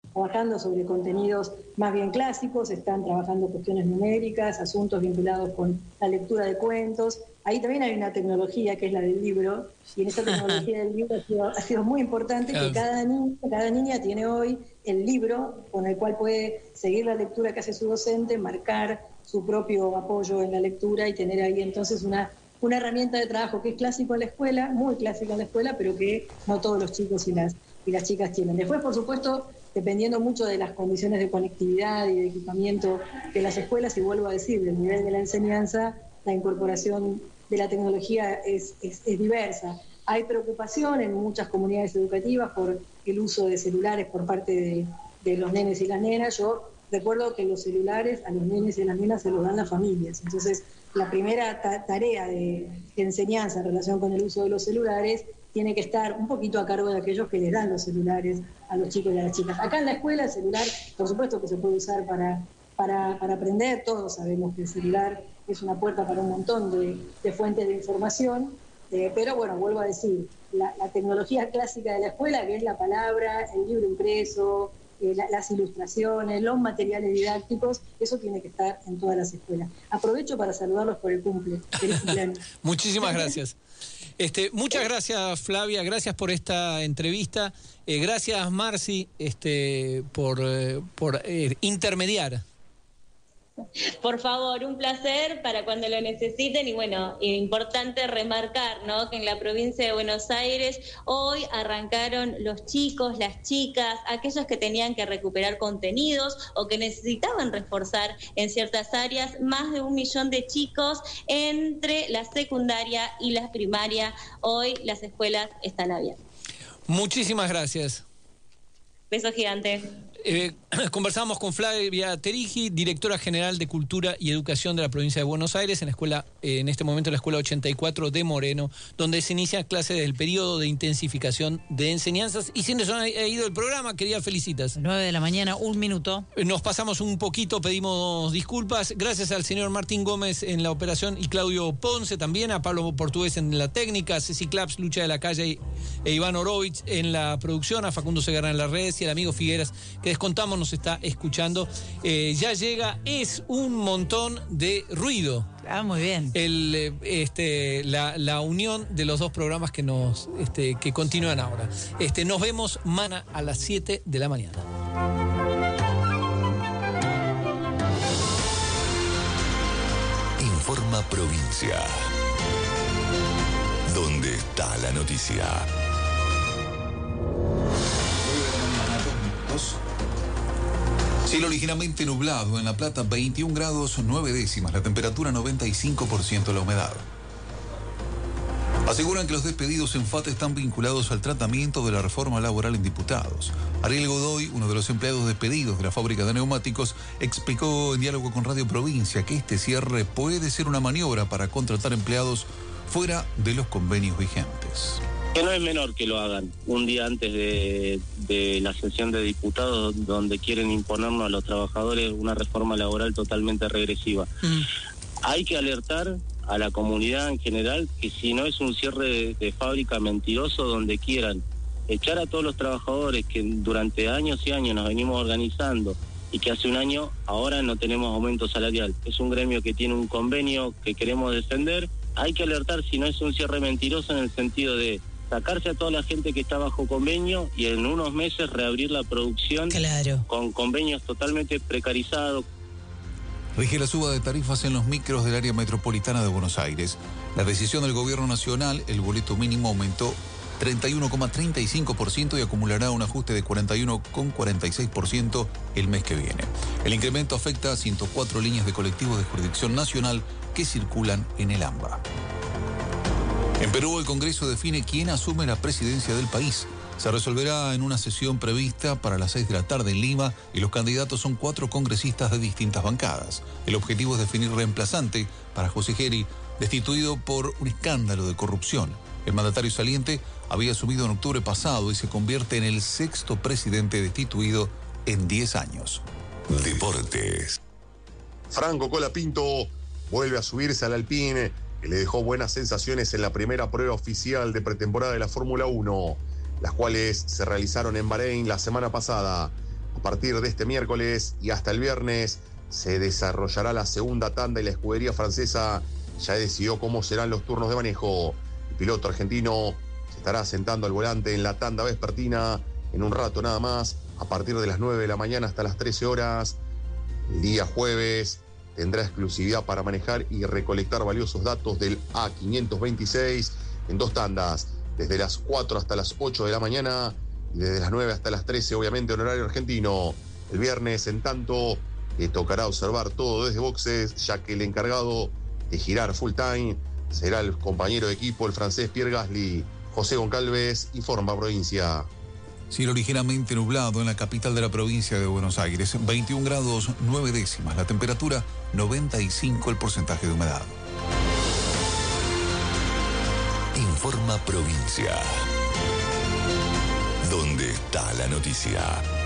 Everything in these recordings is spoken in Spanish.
trabajando sobre contenidos más bien clásicos, están trabajando cuestiones numéricas, asuntos vinculados con la lectura de cuentos. Ahí también hay una tecnología que es la del libro, y en esa tecnología del libro ha sido muy importante que cada niña tiene hoy el libro con el cual puede seguir la lectura que hace su docente, marcar su propio apoyo en la lectura y tener ahí entonces una herramienta de trabajo que es clásico en la escuela, muy clásico en la escuela, pero que no todos los chicos y las chicas tienen. Después, por supuesto, dependiendo mucho de las condiciones de conectividad y de equipamiento de las escuelas, y vuelvo a decir, del nivel de la enseñanza, la incorporación de la tecnología es diversa. Hay preocupación en muchas comunidades educativas por el uso de celulares por parte de los nenes y las nenas. Yo recuerdo que los celulares a los nenes y a las nenas se los dan las familias. Entonces, la primera tarea de enseñanza en relación con el uso de los celulares tiene que estar un poquito a cargo de aquellos que les dan los celulares a los chicos y a las chicas. Acá en la escuela el celular, por supuesto que se puede usar para aprender. Todos sabemos que el celular es una puerta para un montón de fuentes de información, pero bueno, vuelvo a decir, la tecnología clásica de la escuela, que es la palabra, el libro impreso, las ilustraciones, los materiales didácticos, eso tiene que estar en todas las escuelas. Aprovecho para saludarlos por el cumpleaños. Muchísimas gracias. Muchas gracias, Flavia, gracias por esta entrevista. Gracias, Marci, por intermediar. Por favor, un placer para cuando lo necesiten. Y bueno, importante remarcar, ¿no?, que en la provincia de Buenos Aires hoy arrancaron los chicos, las chicas, aquellos que tenían que recuperar contenidos o que necesitaban reforzar en ciertas áreas. Más de 1 millón de chicos entre la secundaria y la primaria. Hoy las escuelas están abiertas. Muchísimas gracias. Beso gigante. Conversamos con Flavia Terigi, directora general de Cultura y Educación de la provincia de Buenos Aires, en este momento la Escuela 84 de Moreno, donde se inicia clase del periodo de intensificación de enseñanzas. Y si no ha ido el programa, quería felicitas. 9 de la mañana, 1 minuto. Nos pasamos un poquito, pedimos disculpas. Gracias al señor Martín Gómez en la operación y Claudio Ponce también, a Pablo Portugués en la técnica, Ceci Claps, Lucha de la Calle e Iván Orovich en la producción, a Facundo Segarra en las redes y al amigo Figueras, que descontamos nos está escuchando. Ya llega, es un montón de ruido. Ah, muy bien. La unión de los dos programas que que continúan ahora. Nos vemos mañana a las 7 de la mañana. Informa Provincia. ¿Dónde está la noticia? Cielo ligeramente nublado, en La Plata 21 grados 9 décimas, la temperatura 95% la humedad. Aseguran que los despedidos en FAT están vinculados al tratamiento de la reforma laboral en diputados. Ariel Godoy, uno de los empleados despedidos de la fábrica de neumáticos, explicó en diálogo con Radio Provincia que este cierre puede ser una maniobra para contratar empleados fuera de los convenios vigentes. Que no es menor que lo hagan un día antes de la sesión de diputados, donde quieren imponernos a los trabajadores una reforma laboral totalmente regresiva. Hay que alertar a la comunidad en general que si no es un cierre de fábrica mentiroso donde quieran echar a todos los trabajadores que durante años y años nos venimos organizando y que hace un año ahora no tenemos aumento salarial. Es un gremio que tiene un convenio que queremos defender. Hay que alertar si no es un cierre mentiroso en el sentido de sacarse a toda la gente que está bajo convenio y en unos meses reabrir la producción. Claro. Con convenios totalmente precarizados. Rige la suba de tarifas en los micros del área metropolitana de Buenos Aires. La decisión del gobierno nacional, el boleto mínimo aumentó 31,35% y acumulará un ajuste de 41,46% el mes que viene. El incremento afecta a 104 líneas de colectivos de jurisdicción nacional que circulan en el AMBA. En Perú, el Congreso define quién asume la presidencia del país. Se resolverá en una sesión prevista para las 6 de la tarde en Lima y los candidatos son 4 congresistas de distintas bancadas. El objetivo es definir reemplazante para José Geri, destituido por un escándalo de corrupción. El mandatario saliente había asumido en octubre pasado y se convierte en el 6º presidente destituido en 10 años. Deportes. Franco Colapinto vuelve a subirse al Alpine, que le dejó buenas sensaciones en la primera prueba oficial de pretemporada de la Fórmula 1, las cuales se realizaron en Bahrein la semana pasada. A partir de este miércoles y hasta el viernes se desarrollará la segunda tanda y la escudería francesa ya decidió cómo serán los turnos de manejo. El piloto argentino se estará sentando al volante en la tanda vespertina en un rato nada más, a partir de las 9 de la mañana hasta las 13 horas. El día jueves tendrá exclusividad para manejar y recolectar valiosos datos del A526 en 2 tandas, desde las 4 hasta las 8 de la mañana y desde las 9 hasta las 13, obviamente en horario argentino. El viernes, en tanto, le tocará observar todo desde boxes, ya que el encargado de girar full time será el compañero de equipo, el francés Pierre Gasly. José Goncalves, informa Provincia. Cielo ligeramente nublado en la capital de la provincia de Buenos Aires, 21 grados 9 décimas, la temperatura 95 el porcentaje de humedad. Informa Provincia. ¿Dónde está la noticia?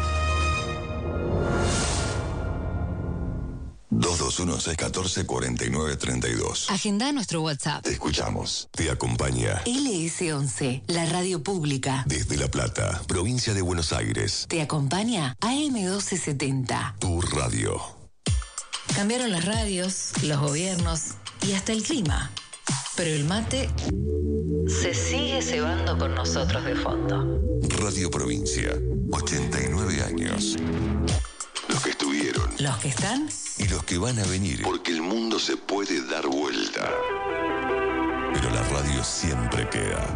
221-614-4932. Agenda nuestro WhatsApp. Te escuchamos. Te acompaña LS11, la radio pública. desde La Plata, provincia de Buenos Aires. Te acompaña AM1270. Tu radio. Cambiaron las radios, los gobiernos y hasta el clima. Pero el mate se sigue cebando con nosotros de fondo. Radio Provincia, 89 años. Los que estuvieron. Los que están Y los que van a venir. Porque el mundo se puede dar vuelta. Pero la radio siempre queda.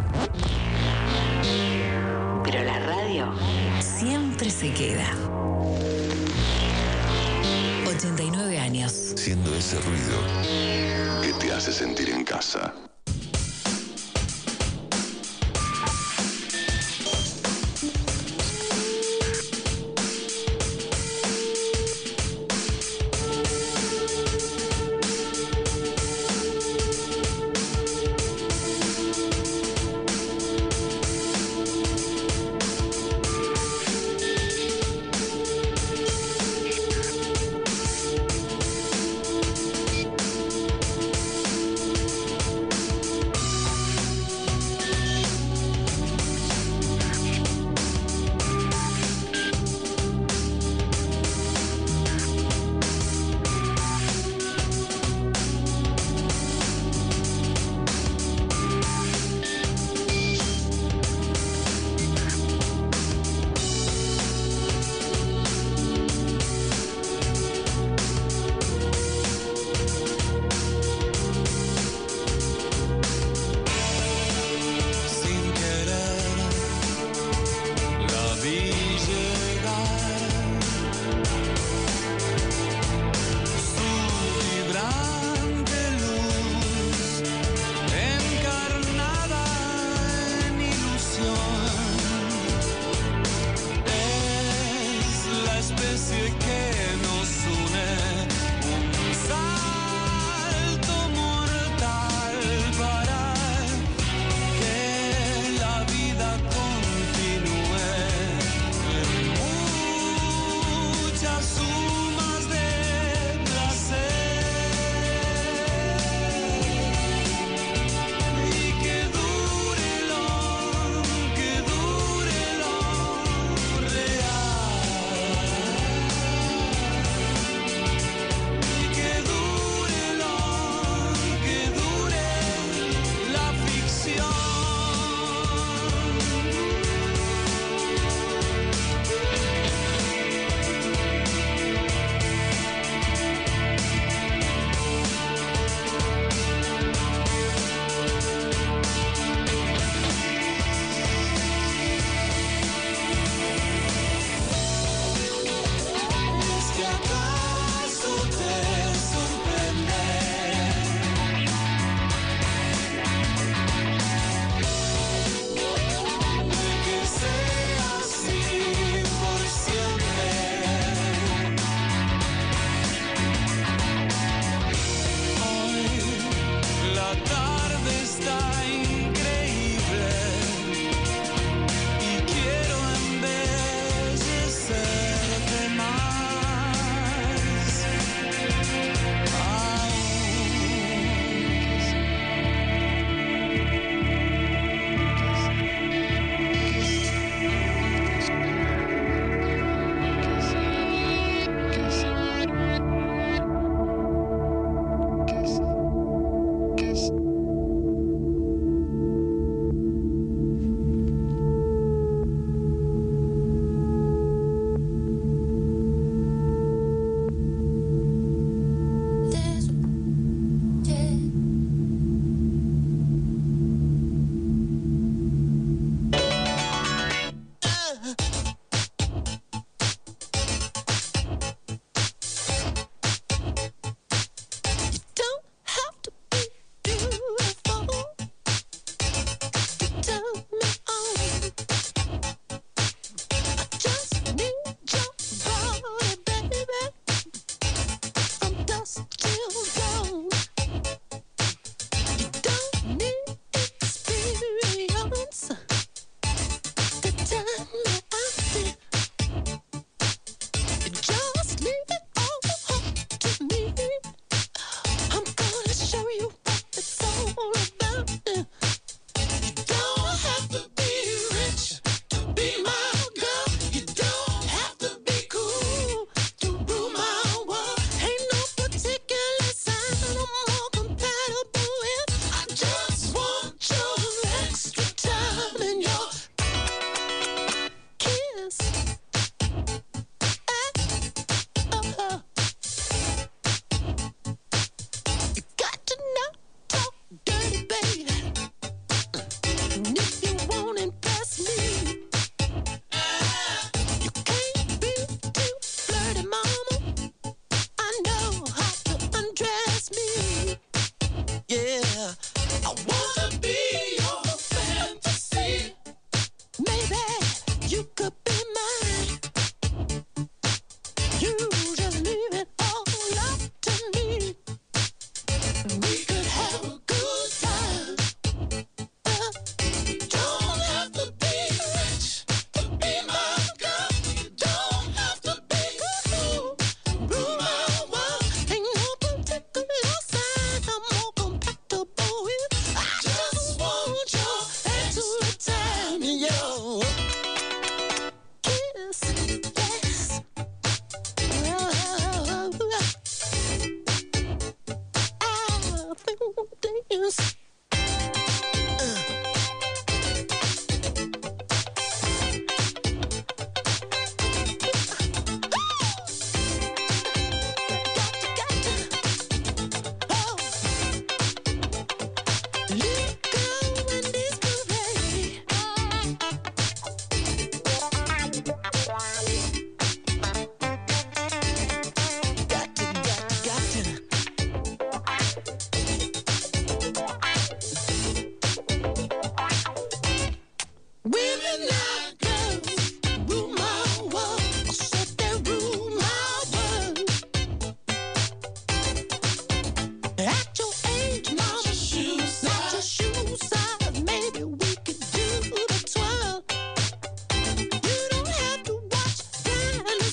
Pero la radio siempre se queda. 89 años. Siendo ese ruido que te hace sentir en casa.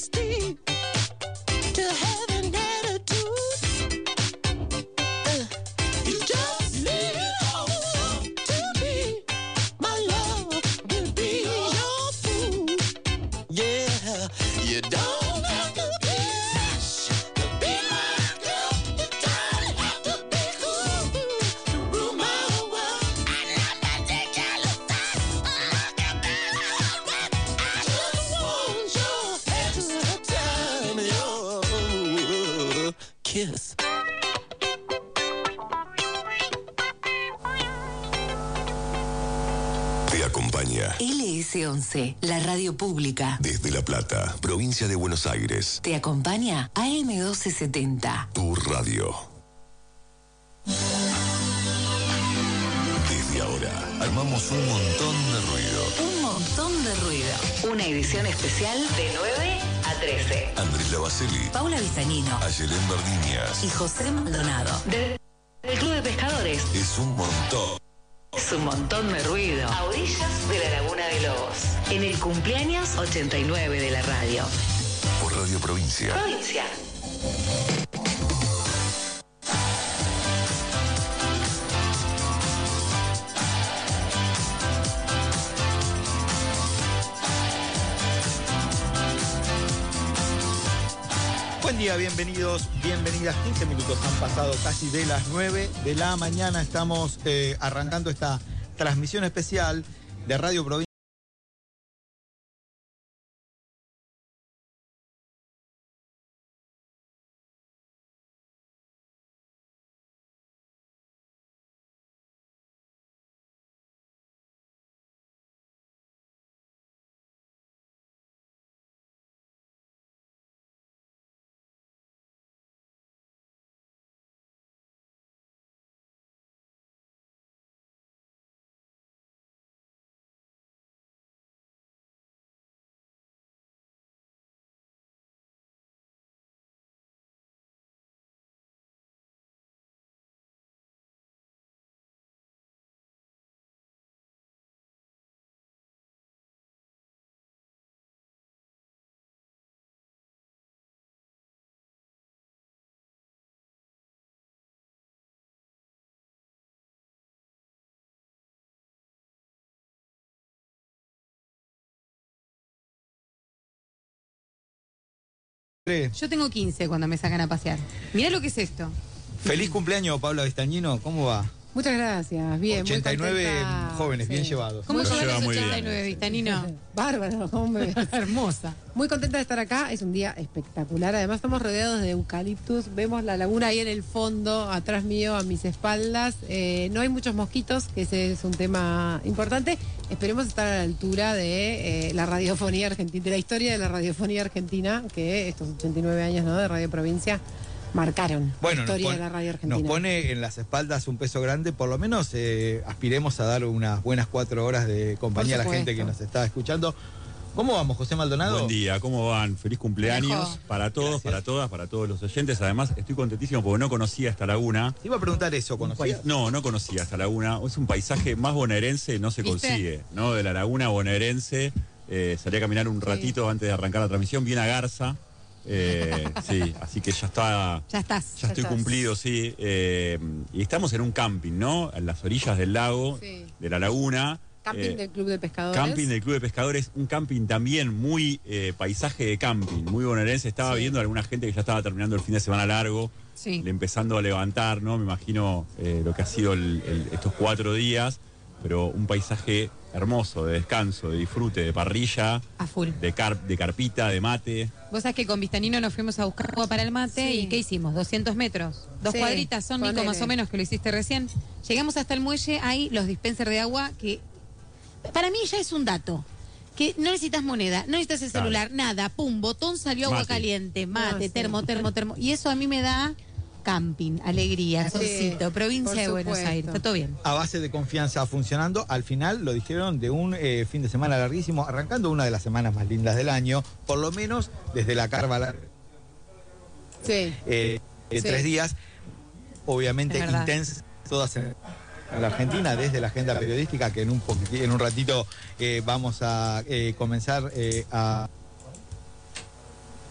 nasty to have an attitude. You just leave it all to me. My love will be your food. Yeah, you don't have to be rich to be my girl. You don't have to be cool to rule my world. I love that thing you look look at me. I just want your extra time, your kiss. Te acompaña LS11, la radio pública. desde La Plata, provincia de Buenos Aires. Te acompaña AM1270. Tu radio. Desde ahora, armamos un montón de ruido. Un montón de ruido. Una edición especial de 9 a 13. Andrés Lavacelli, Paula Vistañino Ayelén Bardiñas. y José Maldonado. Del Club de Pescadores. Es un montón. Es un montón de ruido. A orillas de la Laguna de Lobos. En el cumpleaños 89 de la radio. Por Radio Provincia. Provincia. Buen día, bienvenidos, bienvenidas. 15 minutos han pasado casi de las 9 de la mañana. Estamos arrancando esta transmisión especial de Radio Provincia. Yo tengo 15 cuando me sacan a pasear. Mirá lo que es esto. Feliz cumpleaños, Paula Vistañino. ¿Cómo va? Muchas gracias, bien. 89 muy contenta. jóvenes, Sí. bien llevados. ¿Cómo Lo llevan lleva los muy bien. 89, Vistanino? Bárbaro, hombre. Hermosa. Muy contenta de estar acá, es un día espectacular. Además estamos rodeados de eucaliptus, vemos la laguna ahí en el fondo, atrás mío, a mis espaldas. No hay muchos mosquitos, que ese es un tema importante. Esperemos estar a la altura de la radiofonía argentina, de la historia de la radiofonía argentina, que estos 89 años, ¿no?, de Radio Provincia marcaron Bueno, la historia nos de la radio argentina. Nos pone en las espaldas un peso grande, por lo menos aspiremos a dar unas buenas 4 horas de compañía a la gente que nos está escuchando. ¿Cómo vamos, José Maldonado? Buen día, ¿cómo van? Feliz cumpleaños Viejo. para todos, Gracias. para todas, para todos los oyentes. Además, estoy contentísimo porque no conocía esta laguna. Te iba a preguntar eso, ¿conocías? No, no conocía esta laguna. Es un paisaje más bonaerense, no se ¿Viste? consigue, ¿no? De la laguna bonaerense. Salí a caminar un ratito antes de arrancar la transmisión, bien a Garza. Sí, así que ya está. Ya estás. Ya estoy cumplido, sí. Y estamos en un camping, ¿no? En las orillas del lago, de la laguna. Camping del Club de Pescadores. Camping del Club de Pescadores, un camping también muy paisaje de camping, muy bonaerense. Estaba viendo a alguna gente que ya estaba terminando el fin de semana largo, empezando a levantar, ¿no? Me imagino lo que ha sido estos 4 días, pero un paisaje hermoso, de descanso, de disfrute, de parrilla, A full. de carpita, de mate. Vos sabés que con Vistanino nos fuimos a buscar agua para el mate y ¿qué hicimos? 200 metros. 2 Sí, cuadritas son, Nico, ponele. más o menos, que lo hiciste recién. Llegamos hasta el muelle, hay los dispensers de agua que para mí ya es un dato. Que no necesitas moneda, no necesitas el Claro. celular, nada, pum, botón, salió agua Mate. caliente, mate, sí. termo. Y eso a mí me da camping, alegría, Sí, solcito, provincia por de Buenos supuesto. Aires, está todo bien. A base de confianza funcionando, al final lo dijeron de un fin de semana larguísimo, arrancando una de las semanas más lindas del año, por lo menos desde la carva Sí. 3 días, obviamente Es verdad. intensas, todas en la Argentina, desde la agenda periodística, que en un ratito vamos a comenzar a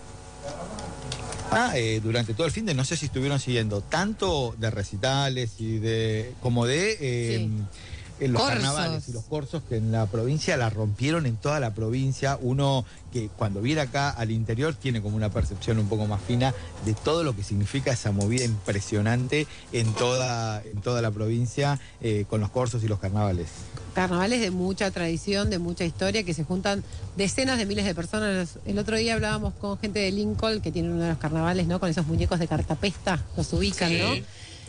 Durante todo el fin de, no sé si estuvieron siguiendo, tanto de recitales y como de los Corsos. carnavales y los corsos que en la provincia la rompieron en toda la provincia. Uno que cuando viene acá al interior tiene como una percepción un poco más fina de todo lo que significa esa movida impresionante en toda la provincia con los corsos y los carnavales. Carnavales de mucha tradición, de mucha historia, que se juntan decenas de miles de personas. El otro día hablábamos con gente de Lincoln, que tienen uno de los carnavales, ¿no? Con esos muñecos de cartapesta, los ubican, Sí. ¿no?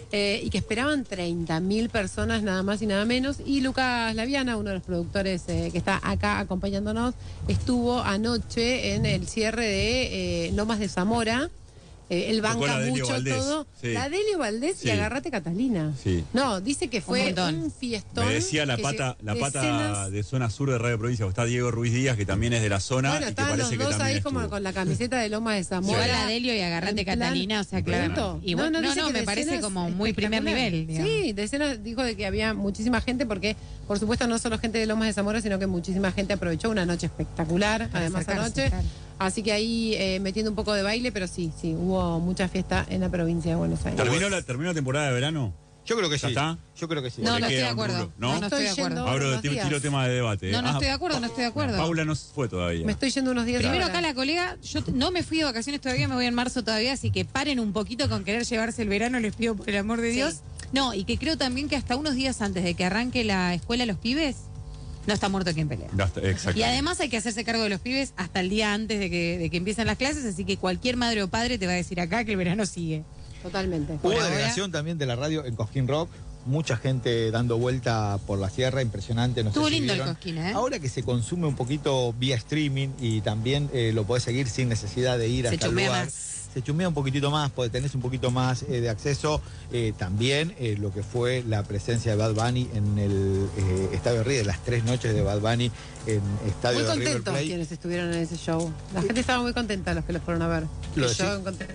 Y que esperaban 30.000 personas, nada más y nada menos. Y Lucas Laviana, uno de los productores que está acá acompañándonos, estuvo anoche en el cierre de Lomas de Zamora. Él Tocó banca la Delio mucho Valdés, todo. sí. La Delio Valdés Sí. y Agarrate Catalina. Sí. No, dice que fue montón. un fiestón. Me decía la que pata decenas- de zona sur de Radio Provincia, está Diego Ruiz Díaz, que también es de la zona. Bueno, y que estaban parece los que dos también ahí como estuvo. con la camiseta de Lomas de Zamora. Igual a Delio y Agarrate En plan, Catalina, o sea, claro. punto. Y bueno, dice que me parece decenas como muy primer espectacular. nivel. digamos. Sí, decenas, dijo de que había muchísima gente, porque por supuesto no solo gente de Lomas de Zamora, sino que muchísima gente aprovechó una noche espectacular, Para además acercarse, anoche. claro. Así que ahí metiendo un poco de baile, pero sí, hubo mucha fiesta en la provincia de Buenos Aires. ¿Terminó la temporada de verano? Yo creo que ¿Ya sí. está? Yo creo que sí. No, ¿Le no estoy queda de un acuerdo. rulo? ¿No? No estoy de Estoy acuerdo. yendo- Abro, unos tiro días. tema de debate. No estoy de acuerdo, no estoy de acuerdo. Paula no fue todavía. Me estoy yendo unos días. Primero ahora. acá la colega, yo no me fui de vacaciones todavía, me voy en marzo todavía, así que paren un poquito con querer llevarse el verano, les pido por el amor de Dios. No, y que creo también que hasta unos días antes de que arranque la escuela los pibes, no está muerto quien pelea. Exacto. Y además hay que hacerse cargo de los pibes hasta el día antes de que empiecen las clases, así que cualquier madre o padre te va a decir acá que el verano sigue. Totalmente. Hubo Por ahora- delegación también de la radio en Cosquín Rock. Mucha gente dando vuelta por la sierra, impresionante. No sé Estuvo si lindo el vieron. Cosquín, ¿eh? Ahora que se consume un poquito vía streaming y también lo podés seguir sin necesidad de ir Se hasta el chumea lugar. más. Se chumea un poquitito más, tenés un poquito más de acceso. También lo que fue la presencia de Bad Bunny en el Estadio River, las 3 noches de Bad Bunny en Estadio Muy de River contentos Plate. quienes estuvieron en ese show. La gente estaba muy contenta, los que los fueron a ver. Lo Que yo decís. encontré.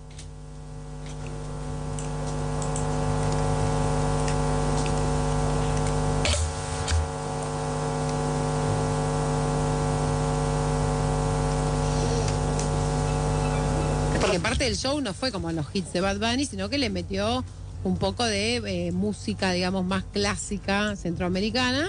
Porque parte del show no fue como los hits de Bad Bunny, sino que le metió un poco de música, digamos, más clásica centroamericana.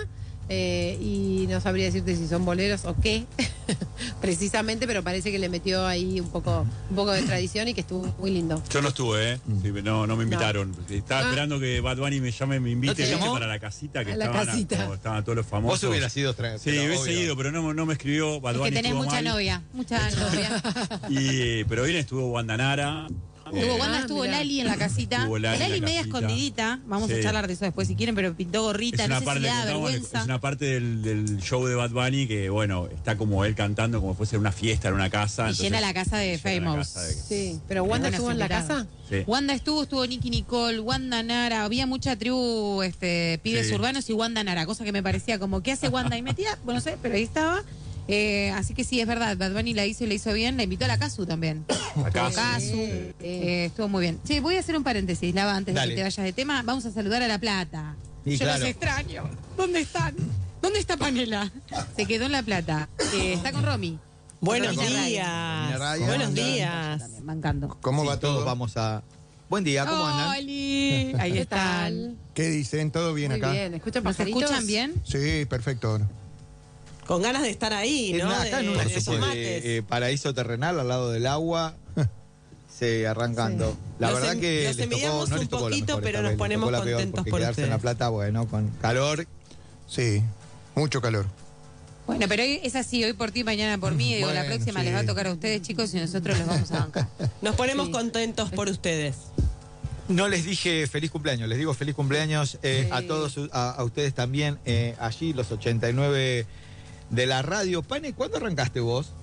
Y no sabría decirte si son boleros o qué, precisamente, pero parece que le metió ahí un poco de tradición y que estuvo muy lindo. Yo no estuve, Sí, no me invitaron. Estaba esperando que Bad Bunny me llame, me invite ¿No te ¿viste? llamó? Para la casita que A la estaban, casita. como estaban todos los famosos. Vos hubieras ido Sí, hubiese ido, pero no me escribió. Bad Es Bunny que tenés estuvo mucha mal. novia, mucha novia. Pero bien estuvo Wanda Nara. Estuvo Wanda, estuvo mirá. Lali en la casita. Estuvo Lali en la media casita. escondidita. Vamos Sí. a charlar de eso después si quieren, pero pintó gorrita, no sé si le da vergüenza. es una parte del show de Bad Bunny que, bueno, está como él cantando como si fuese una fiesta en una casa. Y entonces llena la casa de llena la Famous. casa de- Sí, pero Wanda Buenos estuvo en la invitados. casa. Sí. Wanda estuvo Nicky Nicole, Wanda Nara, había mucha tribu, pibes Sí. urbanos y Wanda Nara, cosa que me parecía como, ¿qué hace Wanda ahí metida? Bueno, no sé, pero ahí estaba. Así que sí, es verdad, Bad Bunny la hizo y la hizo bien, la invitó a la Casu también. La Casu, Casu, sí. estuvo muy bien. Sí, voy a hacer un paréntesis, Lava, antes Dale. de que te vayas de tema, vamos a saludar a La Plata. Y Yo claro. los extraño. ¿Dónde están? ¿Dónde está Panela? Se quedó en La Plata. Está con Romy. Buenos Romina Raya. días. Raya. Buenos ¿Cómo andan? días. También, bancando. ¿Cómo Sí, va todos todo? vamos a... Buen día, ¿cómo andan? Oli. Ahí ¿Qué están. tal? ¿Qué dicen? ¿Todo bien Muy acá? bien. ¿Escuchan ¿Nos pajaritos? escuchan bien? Sí, perfecto. Con ganas de estar ahí, ¿no? Acá en De una esos especie mates. de paraíso terrenal al lado del agua, se arrancando. La Los verdad que los les tocó, envidiamos no les un tocó la poquito, mejor pero esta nos vez, les ponemos tocó la peor, contentos porque por quedarse en La ustedes. Plata, bueno, con calor. Sí, mucho calor. Bueno, pero hoy es así, hoy por ti, mañana por mí. Digo, la Bueno, próxima sí. les va a tocar a ustedes, chicos, y nosotros los vamos a bancar. Nos ponemos Sí. contentos por ustedes. No les dije feliz cumpleaños, les digo feliz cumpleaños a todos, a ustedes también, allí los 89 de la radio. Pane, ¿cuándo arrancaste vos?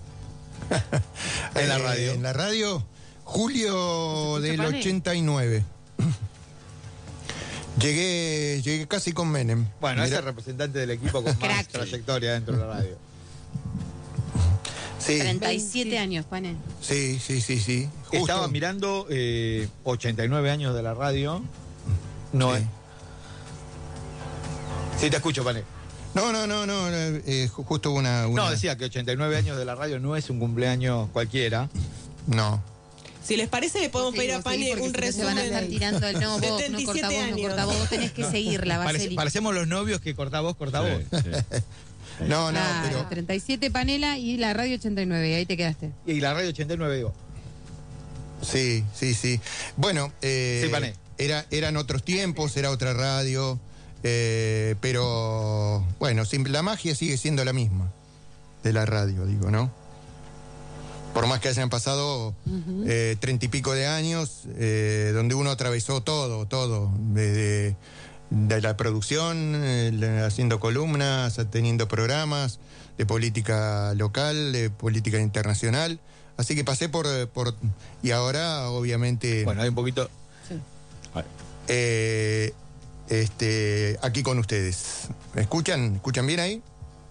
En la radio. En la radio, julio ¿Se del escucha, Pane? 89. Llegué casi con Menem. Bueno, es Mirá- el representante del equipo con más Crack. trayectoria dentro de la radio. Sí, 37 años, Pane. sí. Justo. Estaba mirando 89 años de la radio. No, Sí. Sí, te escucho, Pane. No, justo una... No, decía que 89 años de la radio no es un cumpleaños cualquiera. No. Si les parece, le podemos pedir a Pani un resumen. Se van a estar tirando el no, vos, no 77 corta vos, no corta vos. Vos tenés que seguirla, Baseli. Parecemos los novios que corta vos, corta vos. No, pero 37 Panela y la radio 89, ahí te quedaste. Y la radio 89 digo. Sí. Bueno, eran otros tiempos, era otra radio, pero bueno, la magia sigue siendo la misma de la radio, digo, ¿no? Por más que hayan pasado 30 y pico de años, donde uno atravesó todo, de la producción, haciendo columnas, teniendo programas de política local, de política internacional. Así que pasé por y ahora, obviamente. Bueno, hay un poquito. Sí. Aquí con ustedes. ¿Me escuchan? ¿Escuchan bien ahí?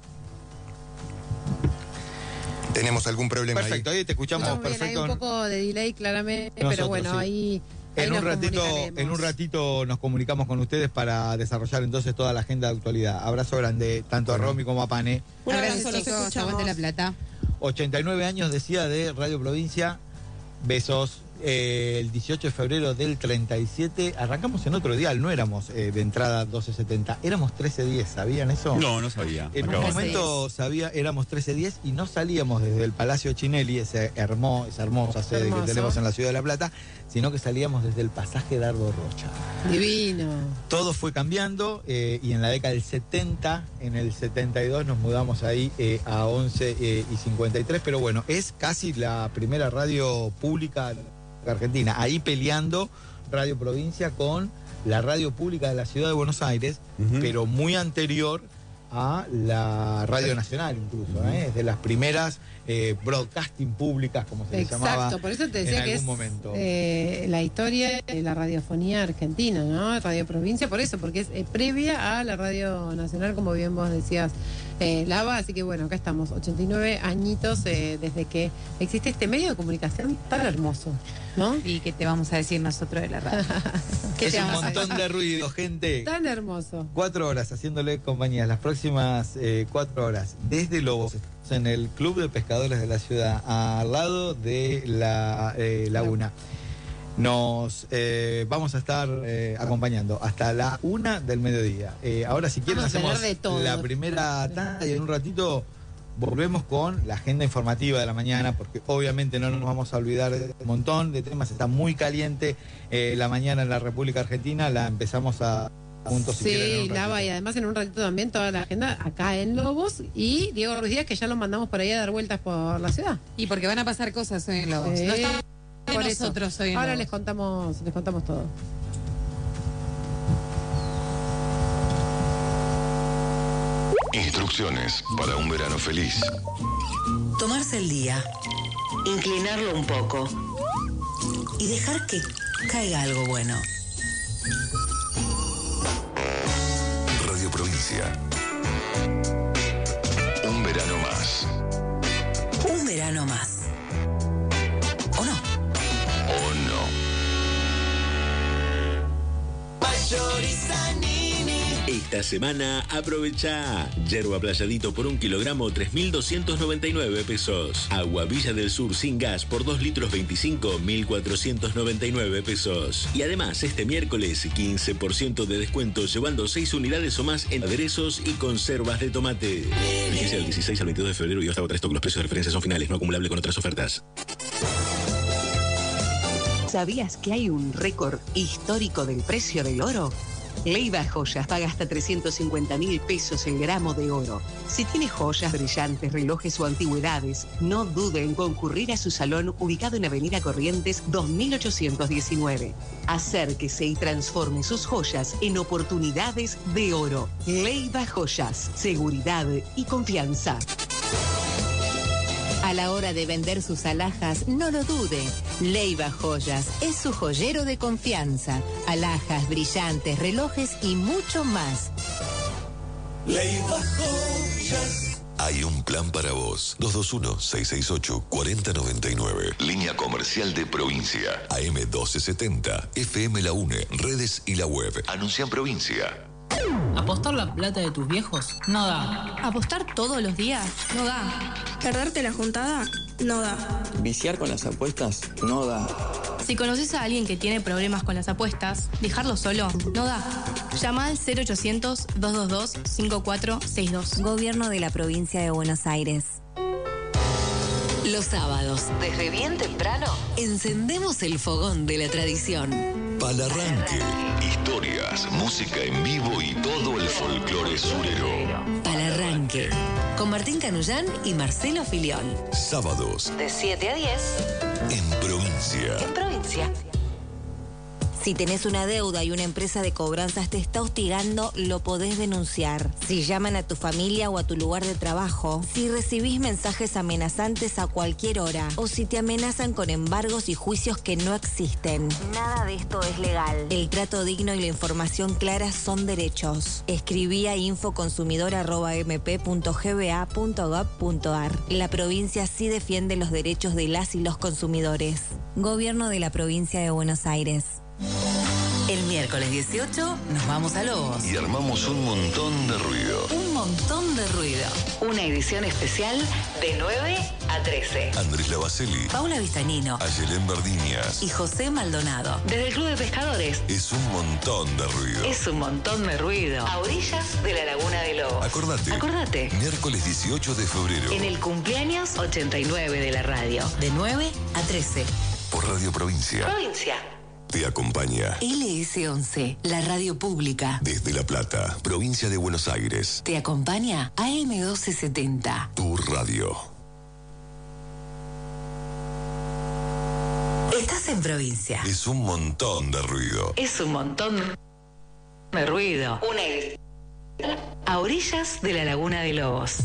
¿Tenemos algún problema perfecto, ahí te escuchamos perfecto. Bien, hay un poco de delay, claramente, Nosotros, pero bueno, sí. ahí En un ratito nos comunicamos con ustedes para desarrollar entonces toda la agenda de actualidad. Abrazo grande tanto a Romy como a Pane. Un abrazo, chicos, aguante La Plata. 89 años decía de Radio Provincia. Besos. El 18 de febrero del 37 arrancamos en otro dial, no éramos de entrada 1270, éramos 1310, ¿sabían eso? No sabía. En un momento éramos 1310 y no salíamos desde el Palacio Chinelli, esa hermosa sede que tenemos en la ciudad de La Plata, sino que salíamos desde el pasaje Dardo Rocha. Divino. Todo fue cambiando y en la década del 70, en el 72 nos mudamos ahí a 11 y 53, pero bueno, es casi la primera radio pública Argentina, ahí peleando Radio Provincia con la radio pública de la ciudad de Buenos Aires, pero muy anterior a la Radio Nacional incluso, es de las primeras broadcasting públicas, como se les llamaba. Exacto, por eso te decía que es la historia de la radiofonía argentina, ¿no? Radio Provincia, por eso, porque es previa a la Radio Nacional, como bien vos decías, Lava, así que bueno, acá estamos, 89 añitos desde que existe este medio de comunicación tan hermoso, ¿no? ¿Y qué te vamos a decir nosotros de la radio? Es un montón de ruido, gente. Tan hermoso. 4 horas haciéndole compañía, las próximas 4 horas, desde Lobos, en el Club de Pescadores de la ciudad, al lado de la laguna. Nos vamos a estar acompañando hasta la 1 del mediodía. Ahora, si quieren, hacemos la primera tanda y en un ratito volvemos con la agenda informativa de la mañana, porque obviamente no nos vamos a olvidar de un montón de temas. Está muy caliente la mañana en la República Argentina. La empezamos a juntos. Sí, Lava, y además en un ratito también toda la agenda acá en Lobos y Diego Ruiz Díaz, que ya lo mandamos por ahí a dar vueltas por la ciudad. Y porque van a pasar cosas hoy en Lobos. No estamos por nosotros eso. Hoy en Ahora Lobos. les contamos todo. Instrucciones para un verano feliz. Tomarse el día, inclinarlo un poco y dejar que caiga algo bueno. Radio Provincia. Un verano más. Un verano más. ¿O no? ¿O no? Esta semana aprovecha yerba playadito por 1 kilogramo 3.299 pesos. Agua Villa del Sur sin gas por 2 litros 25, 1.499 pesos. Y además este miércoles 15% de descuento llevando 6 unidades o más en aderezos y conservas de tomate. Vigencia del 16 al 22 de febrero y hasta agotar stock. Los precios de referencia son finales, no acumulable con otras ofertas. ¿Sabías que hay un récord histórico del precio del oro? Leiva Joyas paga hasta 350.000 pesos el gramo de oro. Si tiene joyas, brillantes, relojes o antigüedades, no dude en concurrir a su salón ubicado en Avenida Corrientes 2819. Acérquese y transforme sus joyas en oportunidades de oro. Leiva Joyas, seguridad y confianza. A la hora de vender sus alhajas, no lo dude. Leiva Joyas es su joyero de confianza. Alhajas, brillantes, relojes y mucho más. Leiva Joyas. Hay un plan para vos. 221-668-4099. Línea comercial de provincia. AM 1270. FM La UNE. Redes y la web. Anuncia en provincia. ¿Apostar la plata de tus viejos? No da. ¿Apostar todos los días? No da. ¿Perderte la juntada? No da. ¿Viciar con las apuestas? No da. Si conoces a alguien que tiene problemas con las apuestas, dejarlo solo no da. Llama al 0800-222-5462. Gobierno de la Provincia de Buenos Aires. Los sábados, desde bien temprano, encendemos el fogón de la tradición. Palarranque. Historias, música en vivo y todo el folclore surero. Palarranque. Con Martín Canullán y Marcelo Filión. Sábados. De 7 a 10. En provincia. En provincia. Si tenés una deuda y una empresa de cobranzas te está hostigando, lo podés denunciar. Si llaman a tu familia o a tu lugar de trabajo, si recibís mensajes amenazantes a cualquier hora, o si te amenazan con embargos y juicios que no existen. Nada de esto es legal. El trato digno y la información clara son derechos. Escribí a infoconsumidor@mp.gba.gov.ar. La provincia sí defiende los derechos de las y los consumidores. Gobierno de la Provincia de Buenos Aires. El miércoles 18 nos vamos a Lobos. Y armamos un montón de ruido. Un montón de ruido. Una edición especial de 9 a 13. Andrés Lavacelli, Paula Vistañino, Ayelén Verdiñas y José Maldonado. Desde el Club de Pescadores. Es un montón de ruido. Es un montón de ruido. A orillas de la Laguna de Lobos. Acordate. Miércoles 18 de febrero. En el cumpleaños 89 de la radio. De 9 a 13. Por Radio Provincia. Provincia. Te acompaña LS11, la radio pública. desde La Plata, provincia de Buenos Aires. Te acompaña AM1270. Tu radio. Estás en provincia. Es un montón de ruido. Es un montón de ruido. Una edición a orillas de la Laguna de Lobos.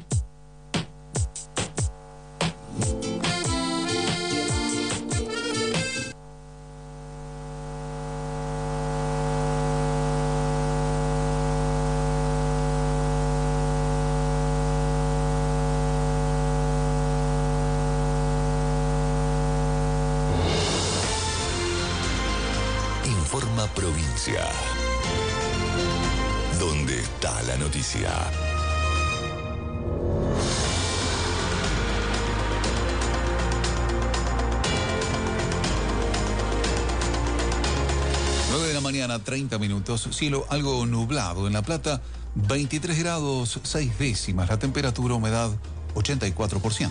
Informa Provincia. ¿Dónde está la noticia? Mañana, 30 minutos, cielo algo nublado en La Plata, 23 grados 6 décimas, la temperatura, humedad 84%.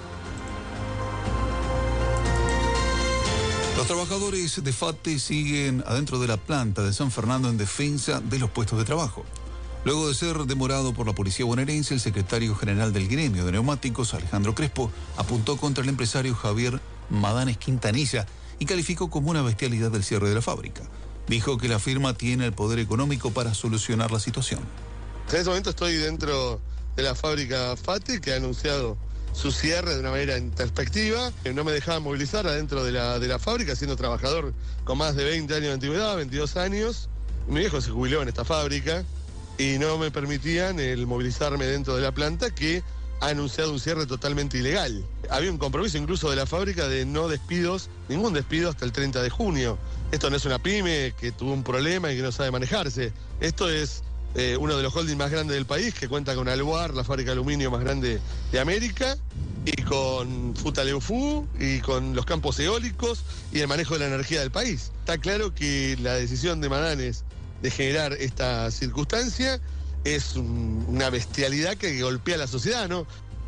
Los trabajadores de FATE siguen adentro de la planta de San Fernando en defensa de los puestos de trabajo. Luego de ser demorado por la policía bonaerense, el secretario general del gremio de neumáticos, Alejandro Crespo, apuntó contra el empresario Javier Madanes Quintanilla y calificó como una bestialidad el cierre de la fábrica. Dijo que la firma tiene el poder económico para solucionar la situación. En este momento estoy dentro de la fábrica FATE, que ha anunciado su cierre de una manera introspectiva. No me dejaban movilizar adentro de la fábrica, siendo trabajador con más de 20 años de antigüedad, 22 años. Mi viejo se jubiló en esta fábrica y no me permitían el movilizarme dentro de la planta, que ha anunciado un cierre totalmente ilegal. Había un compromiso incluso de la fábrica de no despidos, ningún despido hasta el 30 de junio. Esto no es una pyme que tuvo un problema y que no sabe manejarse. Esto es uno de los holdings más grandes del país, que cuenta con Alvar, la fábrica de aluminio más grande de América, y con Futaleufú, y con los campos eólicos, y el manejo de la energía del país. Está claro que la decisión de Madanes de generar esta circunstancia es una bestialidad que golpea a la sociedad, ¿no?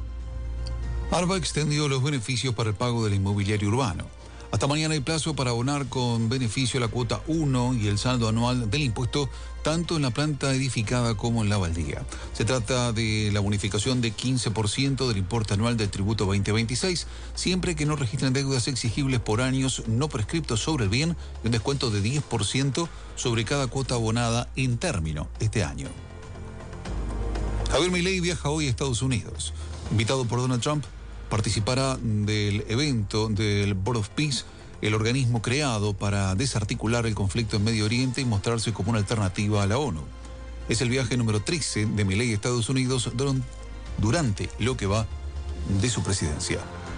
ARBA extendió los beneficios para el pago del inmobiliario urbano. Hasta mañana hay plazo para abonar con beneficio la cuota 1 y el saldo anual del impuesto, tanto en la planta edificada como en la baldía. Se trata de la bonificación de 15% del importe anual del tributo 2026, siempre que no registren deudas exigibles por años no prescriptos sobre el bien, y un descuento de 10% sobre cada cuota abonada en término este año. Javier Milei viaja hoy a Estados Unidos. Invitado por Donald Trump, participará del evento del Board of Peace, el organismo creado para desarticular el conflicto en Medio Oriente y mostrarse como una alternativa a la ONU. Es el viaje número 13 de Milei a Estados Unidos durante lo que va de su presidencia.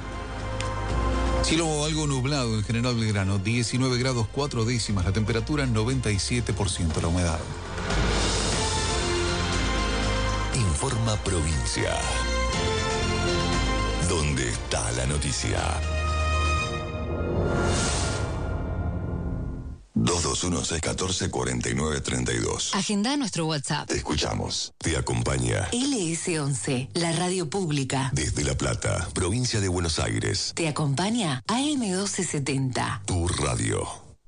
Cielo algo nublado en General Belgrano, 19 grados 4 décimas la temperatura, 97% la humedad. Informa Provincia. ¿Dónde está la noticia? 221-614-4932. Agenda nuestro WhatsApp. Te escuchamos. Te acompaña LS11, la radio pública. desde La Plata, provincia de Buenos Aires. Te acompaña AM1270. Tu radio.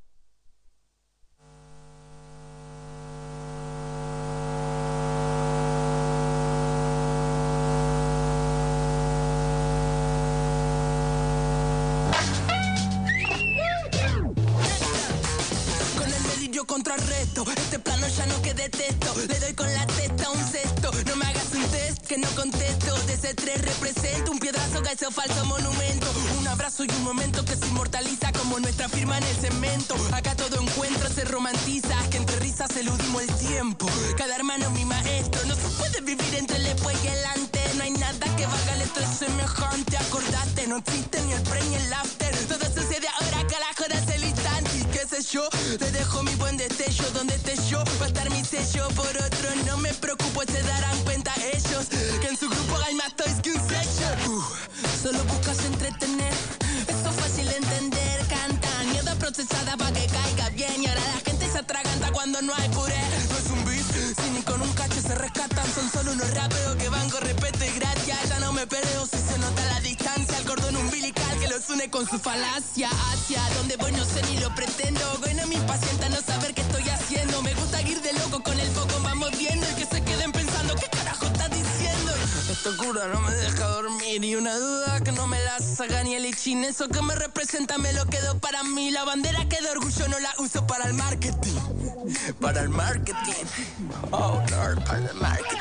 Con el delirio contrarresto, este plano ya no que detesto. Le doy con la testa un cesto. No me hagas un test que no contesto. De ese 3 represento un piedrazo que ese falso monumento. Un abrazo y un momento que se inmortaliza como nuestra firma en el cemento. Acá todo encuentro se romantiza, que entre risas eludimos el tiempo. Cada hermano mi maestro, no se puede vivir entre el después y el antes. No hay nada que valga el estrés semejante. Acordate, no existe ni el pre ni el after. Todo sucede ahora, carajo, es el instante. Y qué sé yo, te dejo mi buen destello. Donde esté yo, va a estar mi sello. Por otro, no me preocupo, se darán cuenta ellos que en su grupo hay más toys que un section. Solo buscas entretener, eso es fácil de entender. Canta, mierda procesada para que caiga bien. Y ahora la gente se atraganta cuando no hay puré. No es un beat, si ni con un cacho se rescatan. Son solo unos rapeos que van con respeto y gracia. Ya no me peleo si se nota la distancia. El cordón umbilical que los une con su falacia. Hacia donde voy no sé ni lo pretendo. Hoy no me impacienta no saber qué estoy haciendo. Me gusta ir de loco con el foco, vamos viendo. Y que se queden pensando, ¿qué carajo estás diciendo? Esta cura no me deja dormir. Y una duda que no me la saca ni el ichin. Eso que me representa me lo quedo para mí. La bandera que de orgullo no la uso para el marketing. Para el marketing. Oh Lord, para el marketing.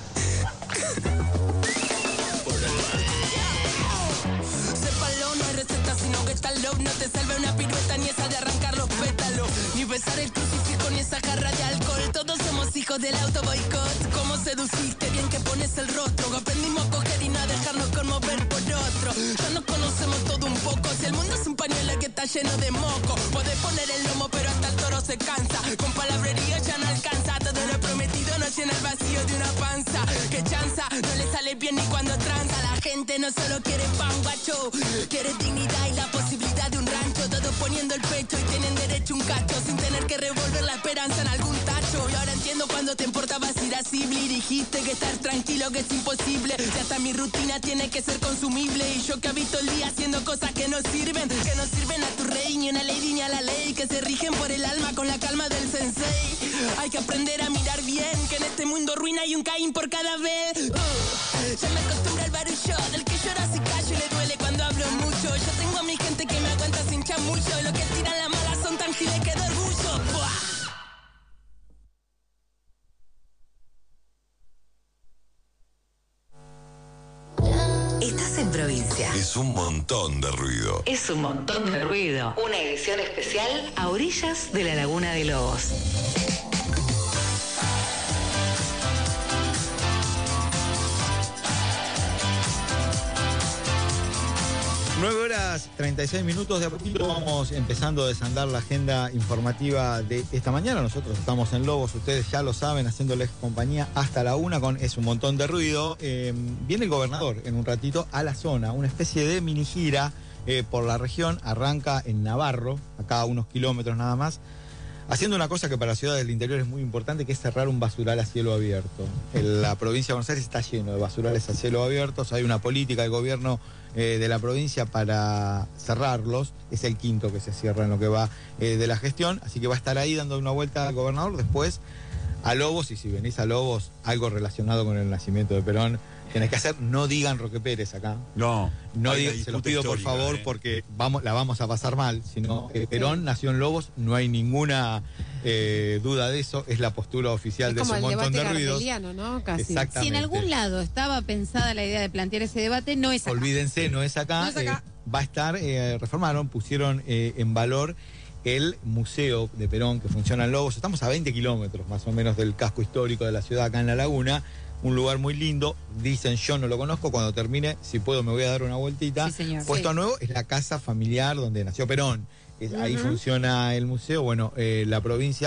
Sépalo, no hay receta, sino que está low. No te salve una pirueta ni esa de arrancar los pétalos. Ni besar el crucifijo ni esa jarra de alcohol. Todos somos hijos del auto boicot. ¿Cómo seduciste? Bien que pones el rostro. Aprendimos a coger y no a dejarnos conmover por otro. Ya nos conocemos todo un poco. Si el mundo es un pañuelo que está lleno de moco. Podés poner el lomo pero hasta el toro se cansa. Con palabrería ya no alcanza. Todo lo prometido no llena el vacío de una panza. Que chanza, no le sale bien ni cuando tranza. La gente no solo quiere pan guacho, quiere dignidad y la posibilidad de un rancho. Todos poniendo el pecho y tienen derecho a un cacho. Sin tener que revolver la esperanza en algún tacho. Y ahora entiendo cuando te importabas irascible. Y dijiste que estar tranquilo que es imposible. Y hasta mi rutina tiene que ser consumible. Y yo que habito el día haciendo cosas que no sirven. Que no sirven a tu rey, ni a una ley ni a la ley. Que se rigen por el alma con la calma del sensei. Hay que aprender a mirar bien. Que en este mundo ruina hay un Caín por cada vez. Ya me acostumbro al barullo. Del que llora si callo y le duele cuando hablo mucho. Yo tengo a mi gente que me aguanta sin chamullo. Lo que tiran la mala son tan giles que de orgullo. ¡Buah! Estás en provincia. Es un montón de ruido. Es un montón de ruido. Una edición especial a orillas de la Laguna de Lobos. 9:36. De a poquito vamos empezando a desandar la agenda informativa de esta mañana. Nosotros estamos en Lobos, ustedes ya lo saben, haciéndoles compañía hasta la 1 con Es un montón de ruido. Viene el gobernador en un ratito a la zona, una especie de mini gira por la región. Arranca en Navarro, acá a unos kilómetros nada más, haciendo una cosa que para las ciudades del interior es muy importante, que es cerrar un basural a cielo abierto. La provincia de Buenos Aires está lleno de basurales a cielo abierto. Hay una política del gobierno de la provincia para cerrarlos. Es el quinto que se cierra en lo que va de la gestión. Así que va a estar ahí dando una vuelta al gobernador. Después a Lobos, y si venís a Lobos, algo relacionado con el nacimiento de Perón tenés que hacer. No digan Roque Pérez acá. No digan, se los pido por favor, porque la vamos a pasar mal. Sino Perón nació en Lobos, no hay ninguna duda de eso. Es la postura oficial de ese montón de ruidos. ¿No? Casi. Exactamente. Si en algún lado estaba pensada la idea de plantear ese debate, no es acá. Olvídense, no es acá. No es acá. Va a estar, pusieron en valor el Museo de Perón que funciona en Lobos. Estamos a 20 kilómetros más o menos del casco histórico de la ciudad, acá en La Laguna. Un lugar muy lindo. Dicen, yo no lo conozco. Cuando termine, si puedo, me voy a dar una vueltita. Sí, señor. Puesto nuevo es la casa familiar donde nació Perón. Ahí funciona el museo. Bueno, la provincia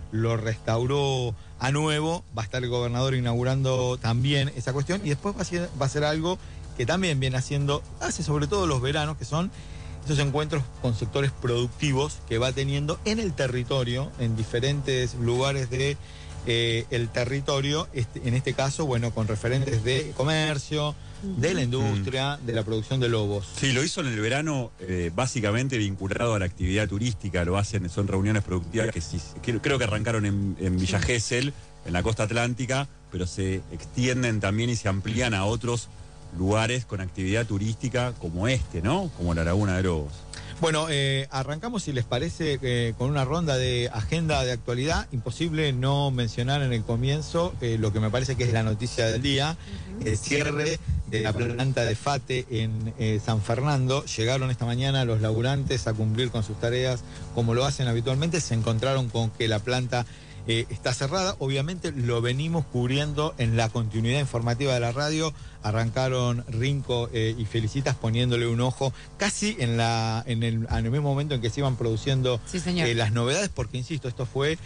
lo restauró a nuevo. Va a estar el gobernador inaugurando también esa cuestión y después va a ser algo que también viene hace sobre todo los veranos, que son esos encuentros con sectores productivos que va teniendo en el territorio, en diferentes lugares de el territorio, en este caso, bueno, con referentes de comercio, de la industria, de la producción de lobos. Sí, lo hizo en el verano, básicamente vinculado a la actividad turística, lo hacen, son reuniones productivas que creo que arrancaron en Villa Gesell, en la costa atlántica, pero se extienden también y se amplían a otros lugares con actividad turística como este, ¿no? Como la Laguna de Lobos. Bueno, arrancamos, si les parece, con una ronda de agenda de actualidad. Imposible no mencionar en el comienzo lo que me parece que es la noticia del día, el cierre de la planta de FATE en San Fernando. Llegaron esta mañana los laburantes a cumplir con sus tareas como lo hacen habitualmente. Se encontraron con que la planta está cerrada. Obviamente lo venimos cubriendo en la continuidad informativa de la radio. Arrancaron Rinco y Felicitas poniéndole un ojo casi en el mismo momento en que se iban produciendo las novedades, porque insisto, esto fue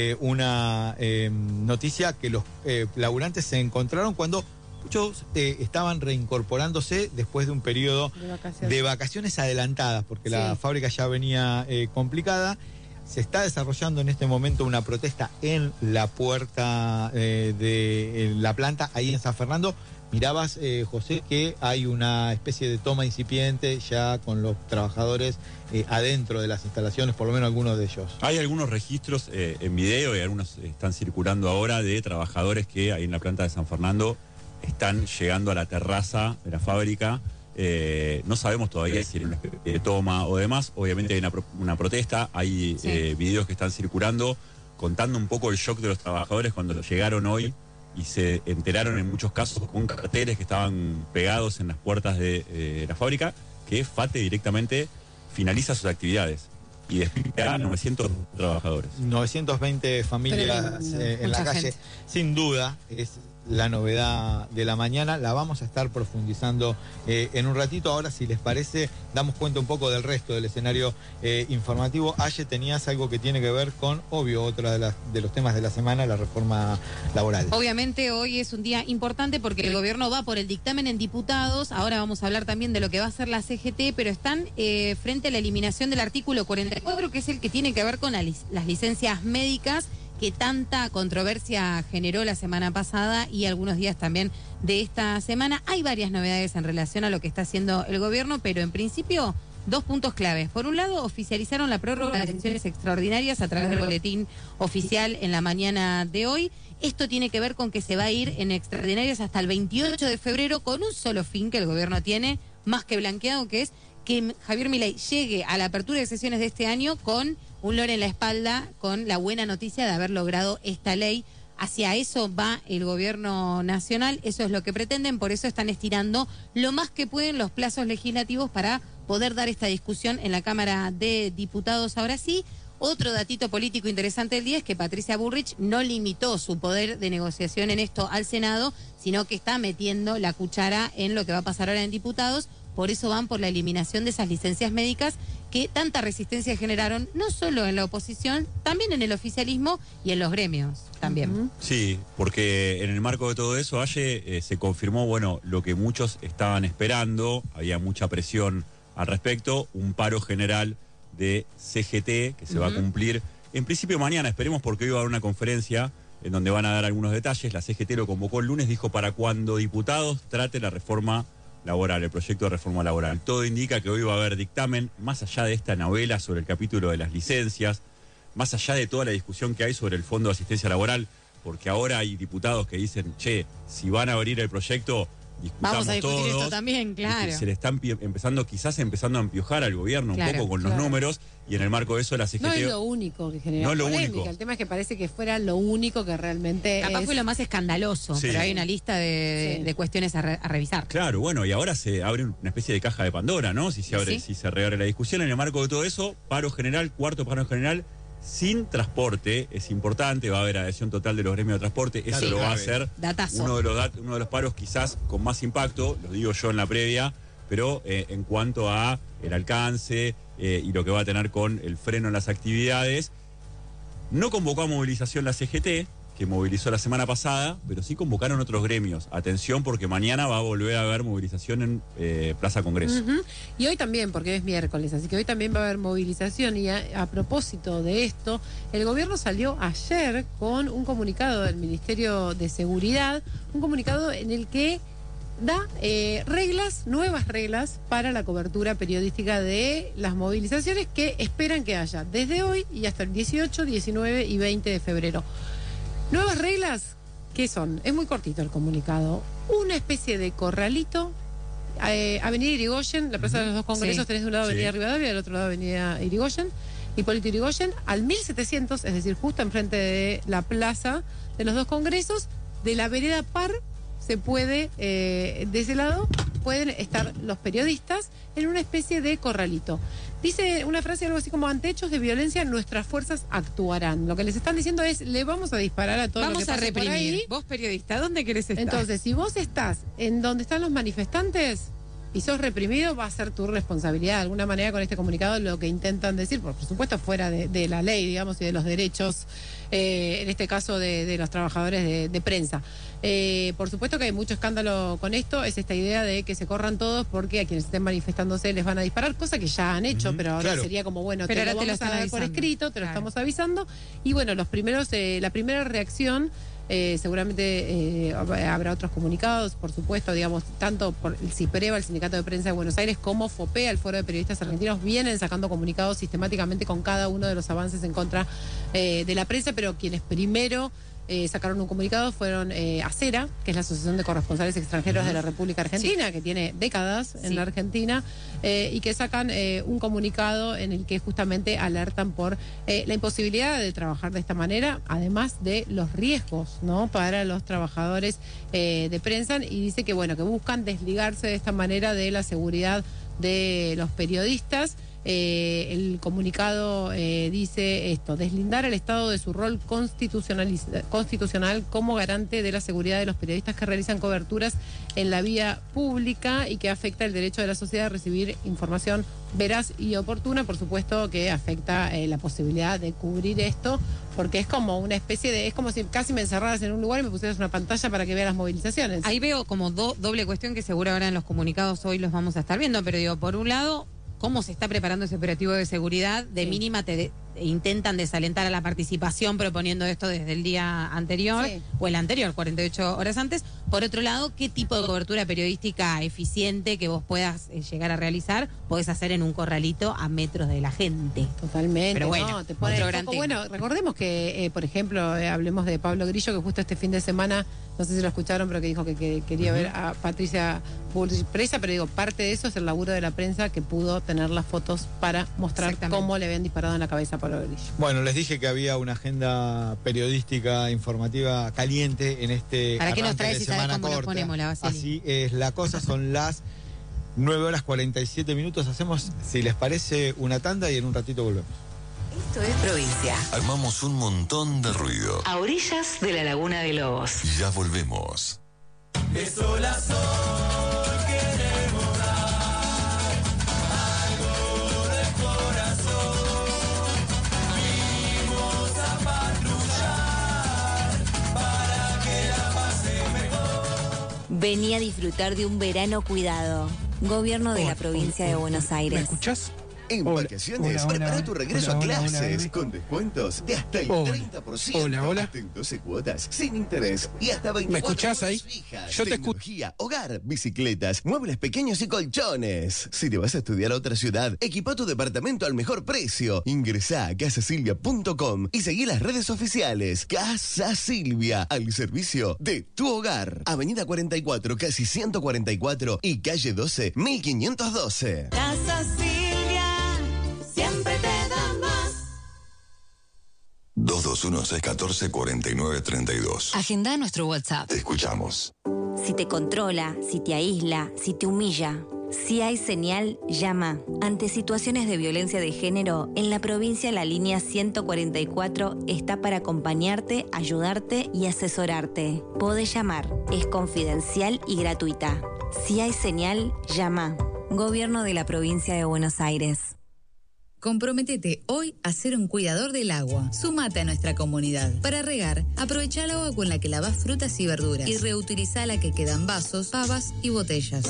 una noticia que los laburantes se encontraron cuando muchos estaban reincorporándose después de un periodo de vacaciones adelantadas, porque la fábrica ya venía complicada. Se está desarrollando en este momento una protesta en la puerta de la planta, ahí en San Fernando. Mirabas, José, que hay una especie de toma incipiente ya con los trabajadores adentro de las instalaciones, por lo menos algunos de ellos. Hay algunos registros en video y algunos están circulando ahora de trabajadores que ahí en la planta de San Fernando están llegando a la terraza de la fábrica. No sabemos todavía si era una toma o demás. Obviamente hay una protesta, hay videos que están circulando contando un poco el shock de los trabajadores cuando llegaron hoy y se enteraron en muchos casos con carteles que estaban pegados en las puertas de la fábrica que FATE directamente finaliza sus actividades y despide a 900 trabajadores. 920 familias en la calle. Gente. Sin duda es la novedad de la mañana. La vamos a estar profundizando en un ratito. Ahora, si les parece, damos cuenta un poco del resto del escenario informativo. Aye, tenías algo que tiene que ver con, obvio, otro de los temas de la semana, la reforma laboral. Obviamente hoy es un día importante porque el gobierno va por el dictamen en diputados. Ahora vamos a hablar también de lo que va a hacer la CGT, pero están frente a la eliminación del artículo 44, que es el que tiene que ver con las licencias médicas, que tanta controversia generó la semana pasada y algunos días también de esta semana. Hay varias novedades en relación a lo que está haciendo el gobierno, pero en principio 2 puntos claves. Por un lado, oficializaron la prórroga de sesiones extraordinarias a través del boletín oficial en la mañana de hoy. Esto tiene que ver con que se va a ir en extraordinarias hasta el 28 de febrero con un solo fin que el gobierno tiene, más que blanqueado, que es que Javier Milei llegue a la apertura de sesiones de este año con un loro en la espalda, con la buena noticia de haber logrado esta ley. Hacia eso va el gobierno nacional, eso es lo que pretenden, por eso están estirando lo más que pueden los plazos legislativos para poder dar esta discusión en la Cámara de Diputados. Ahora sí, otro datito político interesante del día es que Patricia Bullrich no limitó su poder de negociación en esto al Senado, sino que está metiendo la cuchara en lo que va a pasar ahora en diputados. Por eso van por la eliminación de esas licencias médicas que tanta resistencia generaron, no solo en la oposición, también en el oficialismo y en los gremios también. Sí, porque en el marco de todo eso, Aye, se confirmó, bueno, lo que muchos estaban esperando, había mucha presión al respecto, un paro general de CGT que se va a cumplir, en principio mañana, esperemos, porque hoy va a haber una conferencia en donde van a dar algunos detalles. La CGT lo convocó el lunes, dijo para cuando diputados trate la reforma laboral, el proyecto de reforma laboral. Todo indica que hoy va a haber dictamen, más allá de esta novela sobre el capítulo de las licencias, más allá de toda la discusión que hay sobre el Fondo de Asistencia Laboral, porque ahora hay diputados que dicen, che, si van a abrir el proyecto, discutamos vamos a discutir todos. Esto también, claro. Se le están empezando a empiojar al gobierno un poco con los números, y en el marco de eso la CGT... No es lo único que genera polémica. El tema es que parece que fuera lo único que realmente capaz fue lo más escandaloso, pero hay una lista de cuestiones a revisar. Claro, bueno, y ahora se abre una especie de caja de Pandora, ¿no? Si se reabre la discusión. En el marco de todo eso, paro general, cuarto paro general, sin transporte, es importante, va a haber adhesión total de los gremios de transporte, eso lo va a hacer uno de los paros quizás con más impacto, lo digo yo en la previa, pero en cuanto a el alcance y lo que va a tener con el freno en las actividades, No convocó a movilización la CGT, que movilizó la semana pasada, pero sí convocaron otros gremios. Atención, porque mañana va a volver a haber movilización en Plaza Congreso. Y hoy también, porque es miércoles, así que hoy también va a haber movilización. Y a propósito de esto, el gobierno salió ayer con un comunicado del Ministerio de Seguridad, un comunicado en el que da nuevas reglas para la cobertura periodística de las movilizaciones que esperan que haya desde hoy y hasta el 18, 19 y 20 de febrero. Nuevas reglas, ¿qué son? Es muy cortito el comunicado. Una especie de corralito. Avenida Irigoyen, la Plaza de los Dos Congresos, tenés de un lado Avenida Rivadavia y del otro lado Avenida Irigoyen, Hipólito Yrigoyen, al 1700, es decir, justo enfrente de la Plaza de los Dos Congresos, de la vereda par se puede, de ese lado, pueden estar los periodistas en una especie de corralito. Dice una frase algo así como: ante hechos de violencia nuestras fuerzas actuarán. Lo que les están diciendo es: le vamos a disparar a todos. Vamos a reprimir. Por ahí. Vos, periodista, ¿dónde querés estar? Entonces, si vos estás en donde están los manifestantes y sos reprimido, va a ser tu responsabilidad. De alguna manera, con este comunicado lo que intentan decir, por supuesto fuera de la ley, digamos, y de los derechos, en este caso de los trabajadores de prensa. Por supuesto que hay mucho escándalo con esto, es esta idea de que se corran todos porque a quienes estén manifestándose les van a disparar, cosa que ya han hecho, pero ahora sería como, bueno, pero te ahora lo vamos a dar por escrito, te lo estamos avisando. Y bueno, la primera reacción... seguramente habrá otros comunicados, por supuesto, digamos, tanto por el CIPREVA, el Sindicato de Prensa de Buenos Aires, como FOPEA, el Foro de Periodistas Argentinos, vienen sacando comunicados sistemáticamente con cada uno de los avances en contra de la prensa, pero quienes primero sacaron un comunicado fueron ACERA, que es la Asociación de Corresponsales Extranjeros de la República Argentina, que tiene décadas en la Argentina, y que sacan un comunicado en el que justamente alertan por la imposibilidad de trabajar de esta manera, además de los riesgos, ¿no?, para los trabajadores de prensa, y dice que, bueno, que buscan desligarse de esta manera de la seguridad de los periodistas. El comunicado dice esto: deslindar al Estado de su rol constitucional como garante de la seguridad de los periodistas que realizan coberturas en la vía pública y que afecta el derecho de la sociedad a recibir información veraz y oportuna. Por supuesto que afecta la posibilidad de cubrir esto, porque es como una especie de, es como si casi me encerraras en un lugar y me pusieras una pantalla para que veas las movilizaciones. Ahí veo como doble cuestión que seguro ahora en los comunicados hoy los vamos a estar viendo, pero digo, por un lado, cómo se está preparando ese operativo de seguridad. De mínima intentan desalentar a la participación proponiendo esto desde el día anterior, o el anterior, 48 horas antes. Por otro lado, ¿qué tipo de cobertura periodística eficiente que vos puedas llegar a realizar podés hacer en un corralito a metros de la gente? Totalmente. Pero bueno, no, te pone otro gran tema. Bueno, recordemos que, por ejemplo, hablemos de Pablo Grillo, que justo este fin de semana, no sé si lo escucharon, pero que dijo que quería ver a Patricia Bullrich presa, pero digo, parte de eso es el laburo de la prensa, que pudo tener las fotos para mostrar cómo le habían disparado en la cabeza a Pablo Grillo. Bueno, les dije que había una agenda periodística informativa caliente en este ¿Para qué nos traes de y sabes semana cómo nos corta. ponemos la Vaseli? Así es la cosa, son las 9:47. Hacemos, si les parece, una tanda y en un ratito volvemos. Esto es Provincia. Armamos un montón de ruido. A orillas de la Laguna de Lobos. Ya volvemos. De sol a sol queremos dar algo del corazón. Vinimos a patrullar para que la pase mejor. Vení a disfrutar de un verano cuidado. Gobierno de la provincia de Buenos Aires. ¿Me escuchás? En vacaciones, prepara tu regreso a clases con descuentos de hasta el 30%. Hasta en 12 cuotas, sin interés y hasta 24 ¿Me escuchás ahí? fijas. Yo te Tecnología, hogar, bicicletas, muebles pequeños y colchones. Si te vas a estudiar a otra ciudad, equipa tu departamento al mejor precio. Ingresá a casasilvia.com y seguí las redes oficiales. Casa Silvia, al servicio de tu hogar. Avenida 44, casi 144 y calle 12, 1512. Casa Silvia, siempre te da más. 221-614-4932. Agenda nuestro WhatsApp. Te escuchamos. Si te controla, si te aísla, si te humilla, si hay señal, llama. Ante situaciones de violencia de género, en la provincia la línea 144 está para acompañarte, ayudarte y asesorarte. Podés llamar, es confidencial y gratuita. Si hay señal, llama. Gobierno de la provincia de Buenos Aires. Comprométete hoy a ser un cuidador del agua. Súmate a nuestra comunidad. Para regar, aprovecha el agua con la que lavas frutas y verduras y reutiliza la que queda en vasos, pavas y botellas.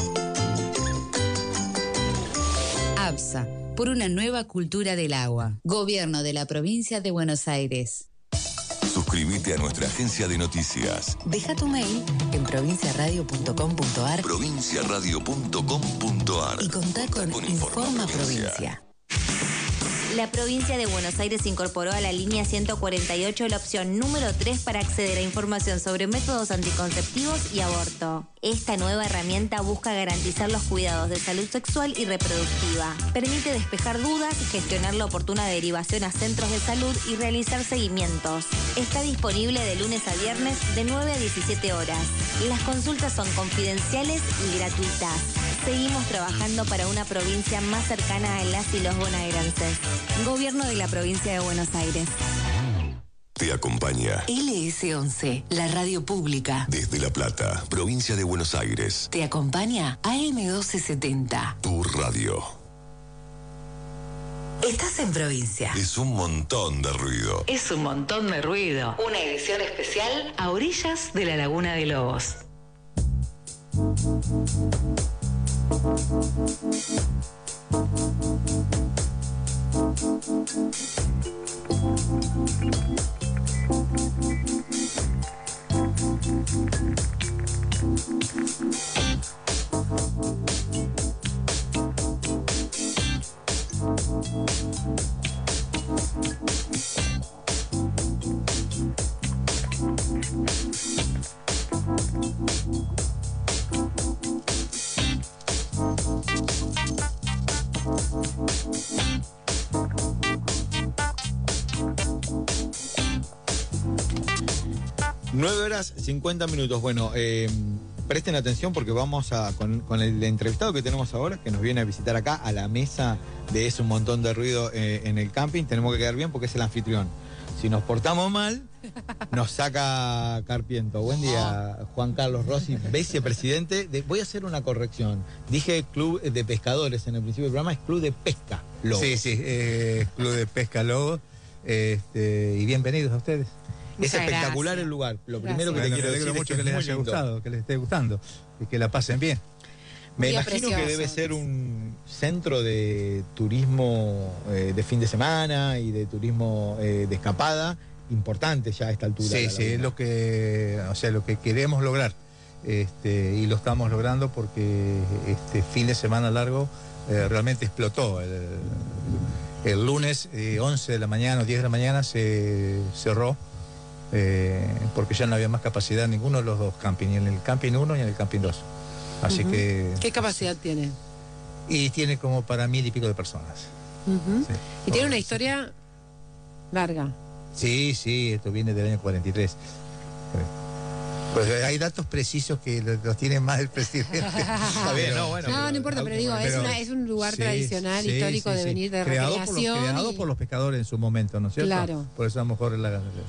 ABSA, por una nueva cultura del agua. Gobierno de la Provincia de Buenos Aires. Suscríbete a nuestra agencia de noticias. Deja tu mail en provinciaradio.com.ar provinciaradio.com.ar y contá con Informa Provincia. La provincia de Buenos Aires incorporó a la línea 148 la opción número 3 para acceder a información sobre métodos anticonceptivos y aborto. Esta nueva herramienta busca garantizar los cuidados de salud sexual y reproductiva. Permite despejar dudas, gestionar la oportuna derivación a centros de salud y realizar seguimientos. Está disponible de lunes a viernes de 9 a 17 horas. Las consultas son confidenciales y gratuitas. Seguimos trabajando para una provincia más cercana a las y los bonaerenses. Gobierno de la Provincia de Buenos Aires. Te acompaña LS11, la radio pública. desde La Plata, provincia de Buenos Aires. Te acompaña AM1270. Tu radio. Estás en provincia. Es un montón de ruido. Es un montón de ruido. Una edición especial a orillas de la Laguna de Lobos. 9 horas 50 minutos. Bueno, presten atención porque vamos con el entrevistado que tenemos ahora, que nos viene a visitar acá a la mesa de Es un montón de ruido en el camping. Tenemos que quedar bien porque es el anfitrión. Si nos portamos mal, nos saca Carpiento. Buen día, Juan Carlos Rossi, vicepresidente. Voy a hacer una corrección. Dije Club de Pescadores en el principio del programa, es Club de Pesca Lobos. Sí, Club de Pesca Lobos. Y bienvenidos a ustedes. Es espectacular el lugar. Lo primero que te quiero decir mucho es que les muy haya lindo. gustado, que les esté gustando y que la pasen bien. Me Día imagino precioso. que debe ser un centro de turismo de fin de semana y de turismo de escapada importante ya a esta altura. Sí, es lo que queremos lograr. Y lo estamos logrando porque este fin de semana largo realmente explotó. El lunes 11 de la mañana o 10 de la mañana se cerró porque ya no había más capacidad en ninguno de los dos campings, ni en el camping 1 ni en el camping 2. Así que... ¿Qué capacidad tiene? Y tiene como para 1000 y pico de personas. Sí. Y tiene una historia larga. Sí, esto viene del año 43. Pues hay datos precisos que los tiene más el presidente. Está bien, no importa, pero digo, es un lugar tradicional, histórico de venir de recreación. Creado por los pescadores en su momento, ¿no es cierto? Claro. Por eso a lo mejor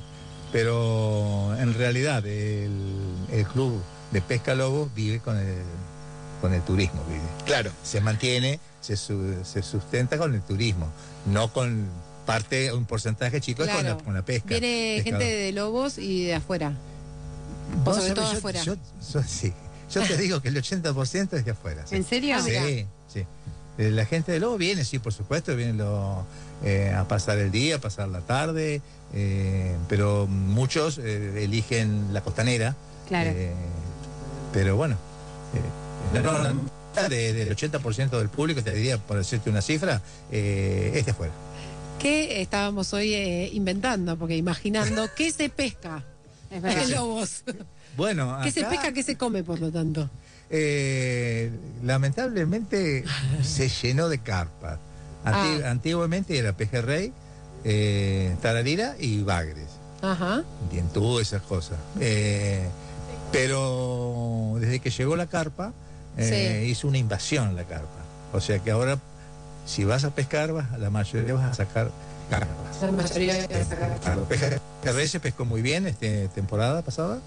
pero en realidad el club de Pesca Lobos vive con el turismo. Vive. Claro. Se mantiene, se sustenta con el turismo, no con un porcentaje chico Claro. con la pesca. Viene gente de Lobos y de afuera. O sobre todo afuera. Yo te digo que el 80% es de afuera. Sí. ¿En serio? Sí. La gente de Lobos viene, sí, por supuesto, vienen a pasar el día, a pasar la tarde, pero muchos eligen la costanera. Claro. Pero bueno, del 80% del público, te diría, por decirte una cifra, es de afuera. ¿Qué estábamos hoy inventando? Porque imaginando, ¿qué se pesca? Es verdad. En Lobos. Bueno, ¿Qué se pesca, qué se come, por lo tanto? Lamentablemente se llenó de carpas. Antiguamente era pejerrey, tararira y bagres. Ajá. Bien, todas esas cosas. Pero desde que llegó la carpa, hizo una invasión la carpa. O sea que ahora, si vas a pescar, la mayoría vas a sacar carpas. La mayoría va a sacar carpas. Pejerrey se pescó muy bien temporada pasada.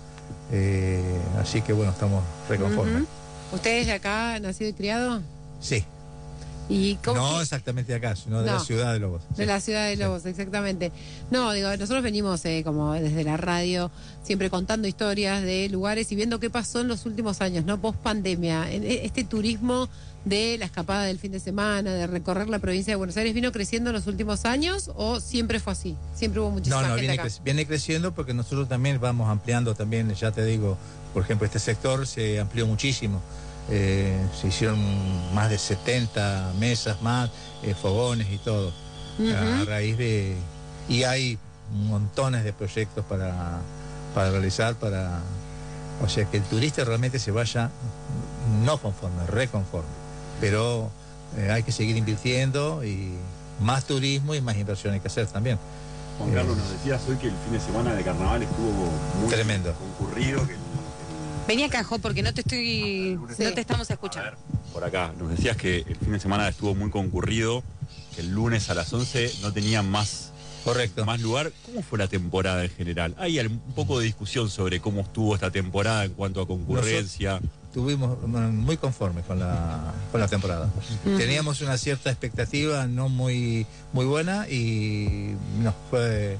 Así que bueno, estamos reconformes. ¿Usted es de acá, nacido y criado? Sí. Y no exactamente acá, sino de la ciudad de Lobos. De la ciudad de Lobos, exactamente. No, digo, nosotros venimos como desde la radio, siempre contando historias de lugares y viendo qué pasó en los últimos años, ¿no? Post pandemia. Este turismo de la escapada del fin de semana, de recorrer la provincia de Buenos Aires, ¿vino creciendo en los últimos años o siempre fue así? Siempre hubo muchísima gente acá. Viene creciendo porque nosotros también vamos ampliando también, ya te digo, por ejemplo, este sector se amplió muchísimo. Se hicieron más de 70 mesas más, fogones y todo, a raíz de... Y hay montones de proyectos para realizar, o sea, que el turista realmente se vaya no conforme, reconforme. Pero hay que seguir invirtiendo y más turismo y más inversión hay que hacer también. Juan Carlos, nos decías hoy que el fin de semana de carnaval estuvo muy tremendo, concurrido. Vení acá, Jo, porque no te estamos escuchando. Por acá, nos decías que el fin de semana estuvo muy concurrido, que el lunes a las 11 no tenían más lugar. ¿Cómo fue la temporada en general? Hay un poco de discusión sobre cómo estuvo esta temporada en cuanto a concurrencia. Estuvimos muy conformes con la temporada. Teníamos una cierta expectativa no muy buena y no fue...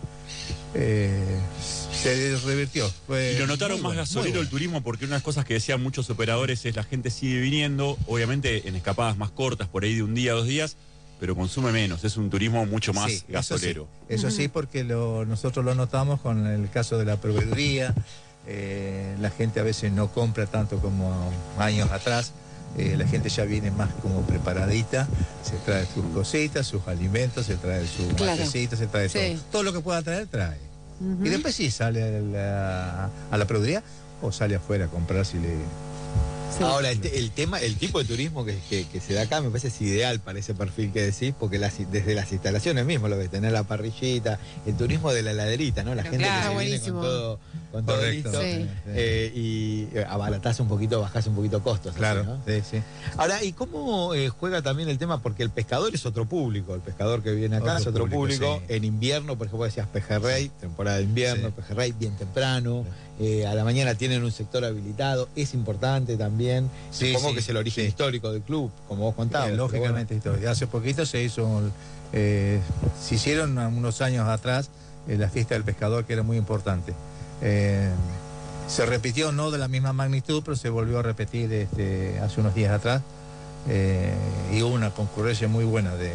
se revirtió. Y lo notaron más gasolero el turismo, porque una de las cosas que decían muchos operadores es la gente sigue viniendo, obviamente en escapadas más cortas, por ahí de un día, 2 días, pero consume menos, es un turismo mucho más gasolero. Eso sí, porque nosotros lo notamos con el caso de la proveeduría. La gente a veces no compra tanto como años atrás. La gente ya viene más como preparadita, se trae sus cositas, sus alimentos, se trae su matecito, se trae todo lo que pueda traer, trae. Y después sí sale a la proveeduría o sale afuera a comprar si le... Ahora, el tipo de turismo que se da acá me parece es ideal para ese perfil que decís, porque desde las instalaciones mismo, lo que tener la parrillita, el turismo de la heladerita, ¿no? La gente que viene con todo listo. Y abaratás un poquito, bajás un poquito costos. Claro, así, ¿no? sí. Ahora, ¿y cómo juega también el tema? Porque el pescador es otro público, el pescador que viene acá es otro público. En invierno, por ejemplo, decías Pejerrey, temporada de invierno, Pejerrey bien temprano. A la mañana tienen un sector habilitado, es importante también. Supongo que es el origen histórico del club, como vos contabas. Lógicamente histórico. Hace poquito se hicieron unos años atrás la fiesta del pescador, que era muy importante. Se repitió, no de la misma magnitud, pero se volvió a repetir hace unos días atrás. Y hubo una concurrencia muy buena de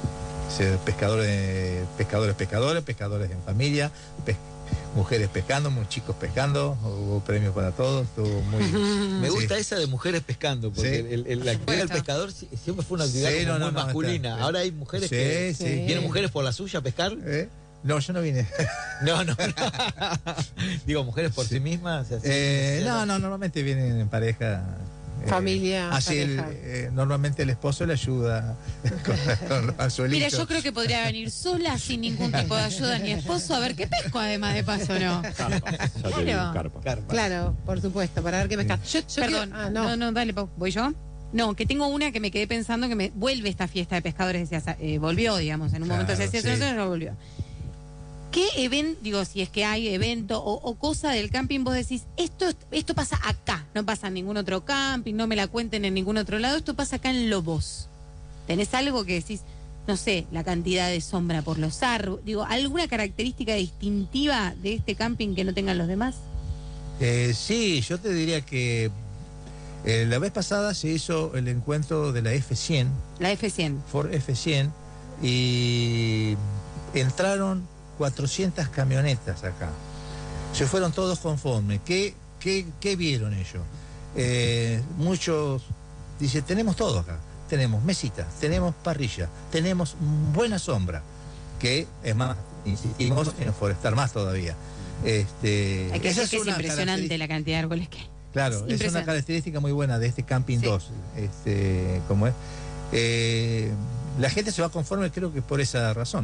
pescadores en familia, mujeres pescando, muy chicos pescando, hubo premios para todos, estuvo muy... Me gusta esa de mujeres pescando, porque la actividad del pescador siempre fue una actividad muy masculina. Ahora hay mujeres que vienen mujeres por la suya a pescar. No, yo no vine. No. Digo, mujeres por sí mismas. No, normalmente vienen en pareja. Familia. Así normalmente el esposo le ayuda con anzuelitos. Mira, yo creo que podría venir sola sin ningún tipo de ayuda ni esposo a ver qué pesco, además de paso, ¿no? Carpa. Claro, por supuesto, para ver qué pescar. Perdón, no, dale, Pau, ¿voy yo? No, que tengo una que me quedé pensando que me vuelve esta fiesta de pescadores, decías, volvió, digamos, en un momento se decía, no volvió. ¿Qué evento, digo, si es que hay evento o cosa del camping, vos decís, esto pasa acá, no pasa en ningún otro camping, no me la cuenten en ningún otro lado, esto pasa acá en Lobos? ¿Tenés algo que decís, no sé, la cantidad de sombra por los árboles? Digo, ¿alguna característica distintiva de este camping que no tengan los demás? Sí, yo te diría que la vez pasada se hizo el encuentro de la F100. La F100. Ford F100, y entraron 400 camionetas acá. Se fueron todos conformes. ¿Qué vieron ellos? Muchos dicen, tenemos todo acá. Tenemos mesitas, tenemos parrilla, tenemos buena sombra. Que es más, insistimos en forestar más todavía. Hay que decir que es impresionante la cantidad de árboles que hay. Claro, es una característica muy buena de este Camping 2. ¿Cómo es? La gente se va conforme, creo que por esa razón.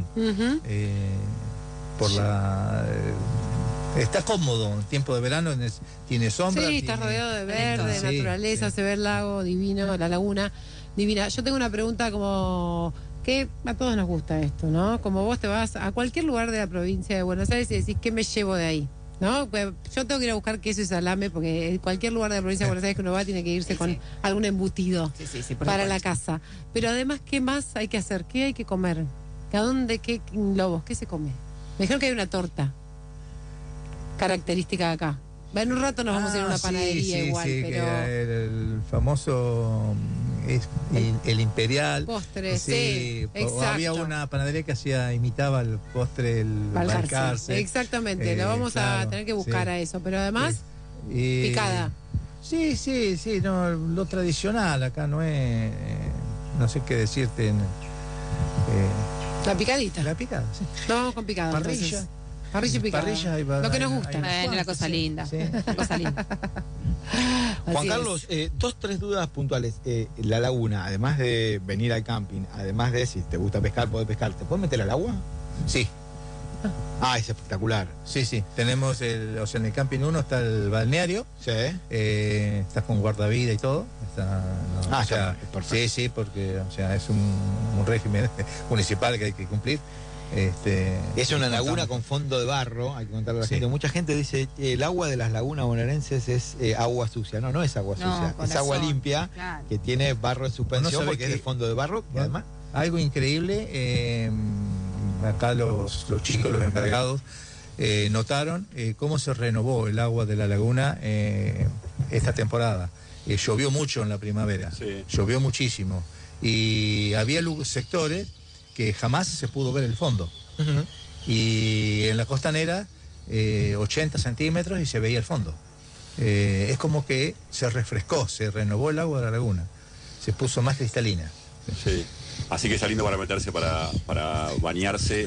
Está cómodo en tiempo de verano, tiene sombra. Sí, está rodeado de verde, de naturaleza, se ve el lago divino, la laguna divina. Yo tengo una pregunta como que a todos nos gusta esto, ¿no? Como vos te vas a cualquier lugar de la provincia de Buenos Aires y decís, ¿qué me llevo de ahí? ¿no? Pues yo tengo que ir a buscar queso y salame porque en cualquier lugar de la provincia de Buenos Aires que uno va tiene que irse con algún embutido para la casa. Pero además, ¿qué más hay que hacer? ¿Qué hay que comer? ¿A dónde? ¿Qué lobos? ¿Qué se come? Me dijeron que hay una torta característica de acá. En un rato nos vamos a ir a una panadería igual, pero... el famoso el imperial. Postre, sí, exacto. Había una panadería que imitaba el postre, el Balcarce. Exactamente, lo vamos a tener que buscar a eso, pero además, picada. Sí, no, lo tradicional acá no es, no sé qué decirte. La picadita. La picada, sí. No, vamos con picada. Parrilla. Parrilla y picada. Lo que nos gusta. La cosa linda. Sí. La cosa linda. Juan Carlos, 2-3 dudas puntuales. La laguna, además de venir al camping, además de si te gusta pescar, podés pescar, ¿te puedes meter al agua? Sí. Es espectacular. Sí. Tenemos en el camping 1 está el balneario. Sí. Está con guardavida y todo. Sí, porque es un régimen municipal que hay que cumplir. Es una laguna con fondo de barro, hay que contarle a la gente. Mucha gente dice el agua de las lagunas bonaerenses es agua sucia. No es agua sucia, es agua limpia, que tiene barro en suspensión porque es de fondo de barro. Y además, algo increíble, acá los chicos, los encargados, notaron cómo se renovó el agua de la laguna esta temporada. Llovió mucho en la primavera, llovió muchísimo. Y había sectores que jamás se pudo ver el fondo. Y en la costanera, 80 centímetros y se veía el fondo. Es como que se refrescó, se renovó el agua de la laguna. Se puso más cristalina. Sí. Así que está lindo para meterse, para bañarse.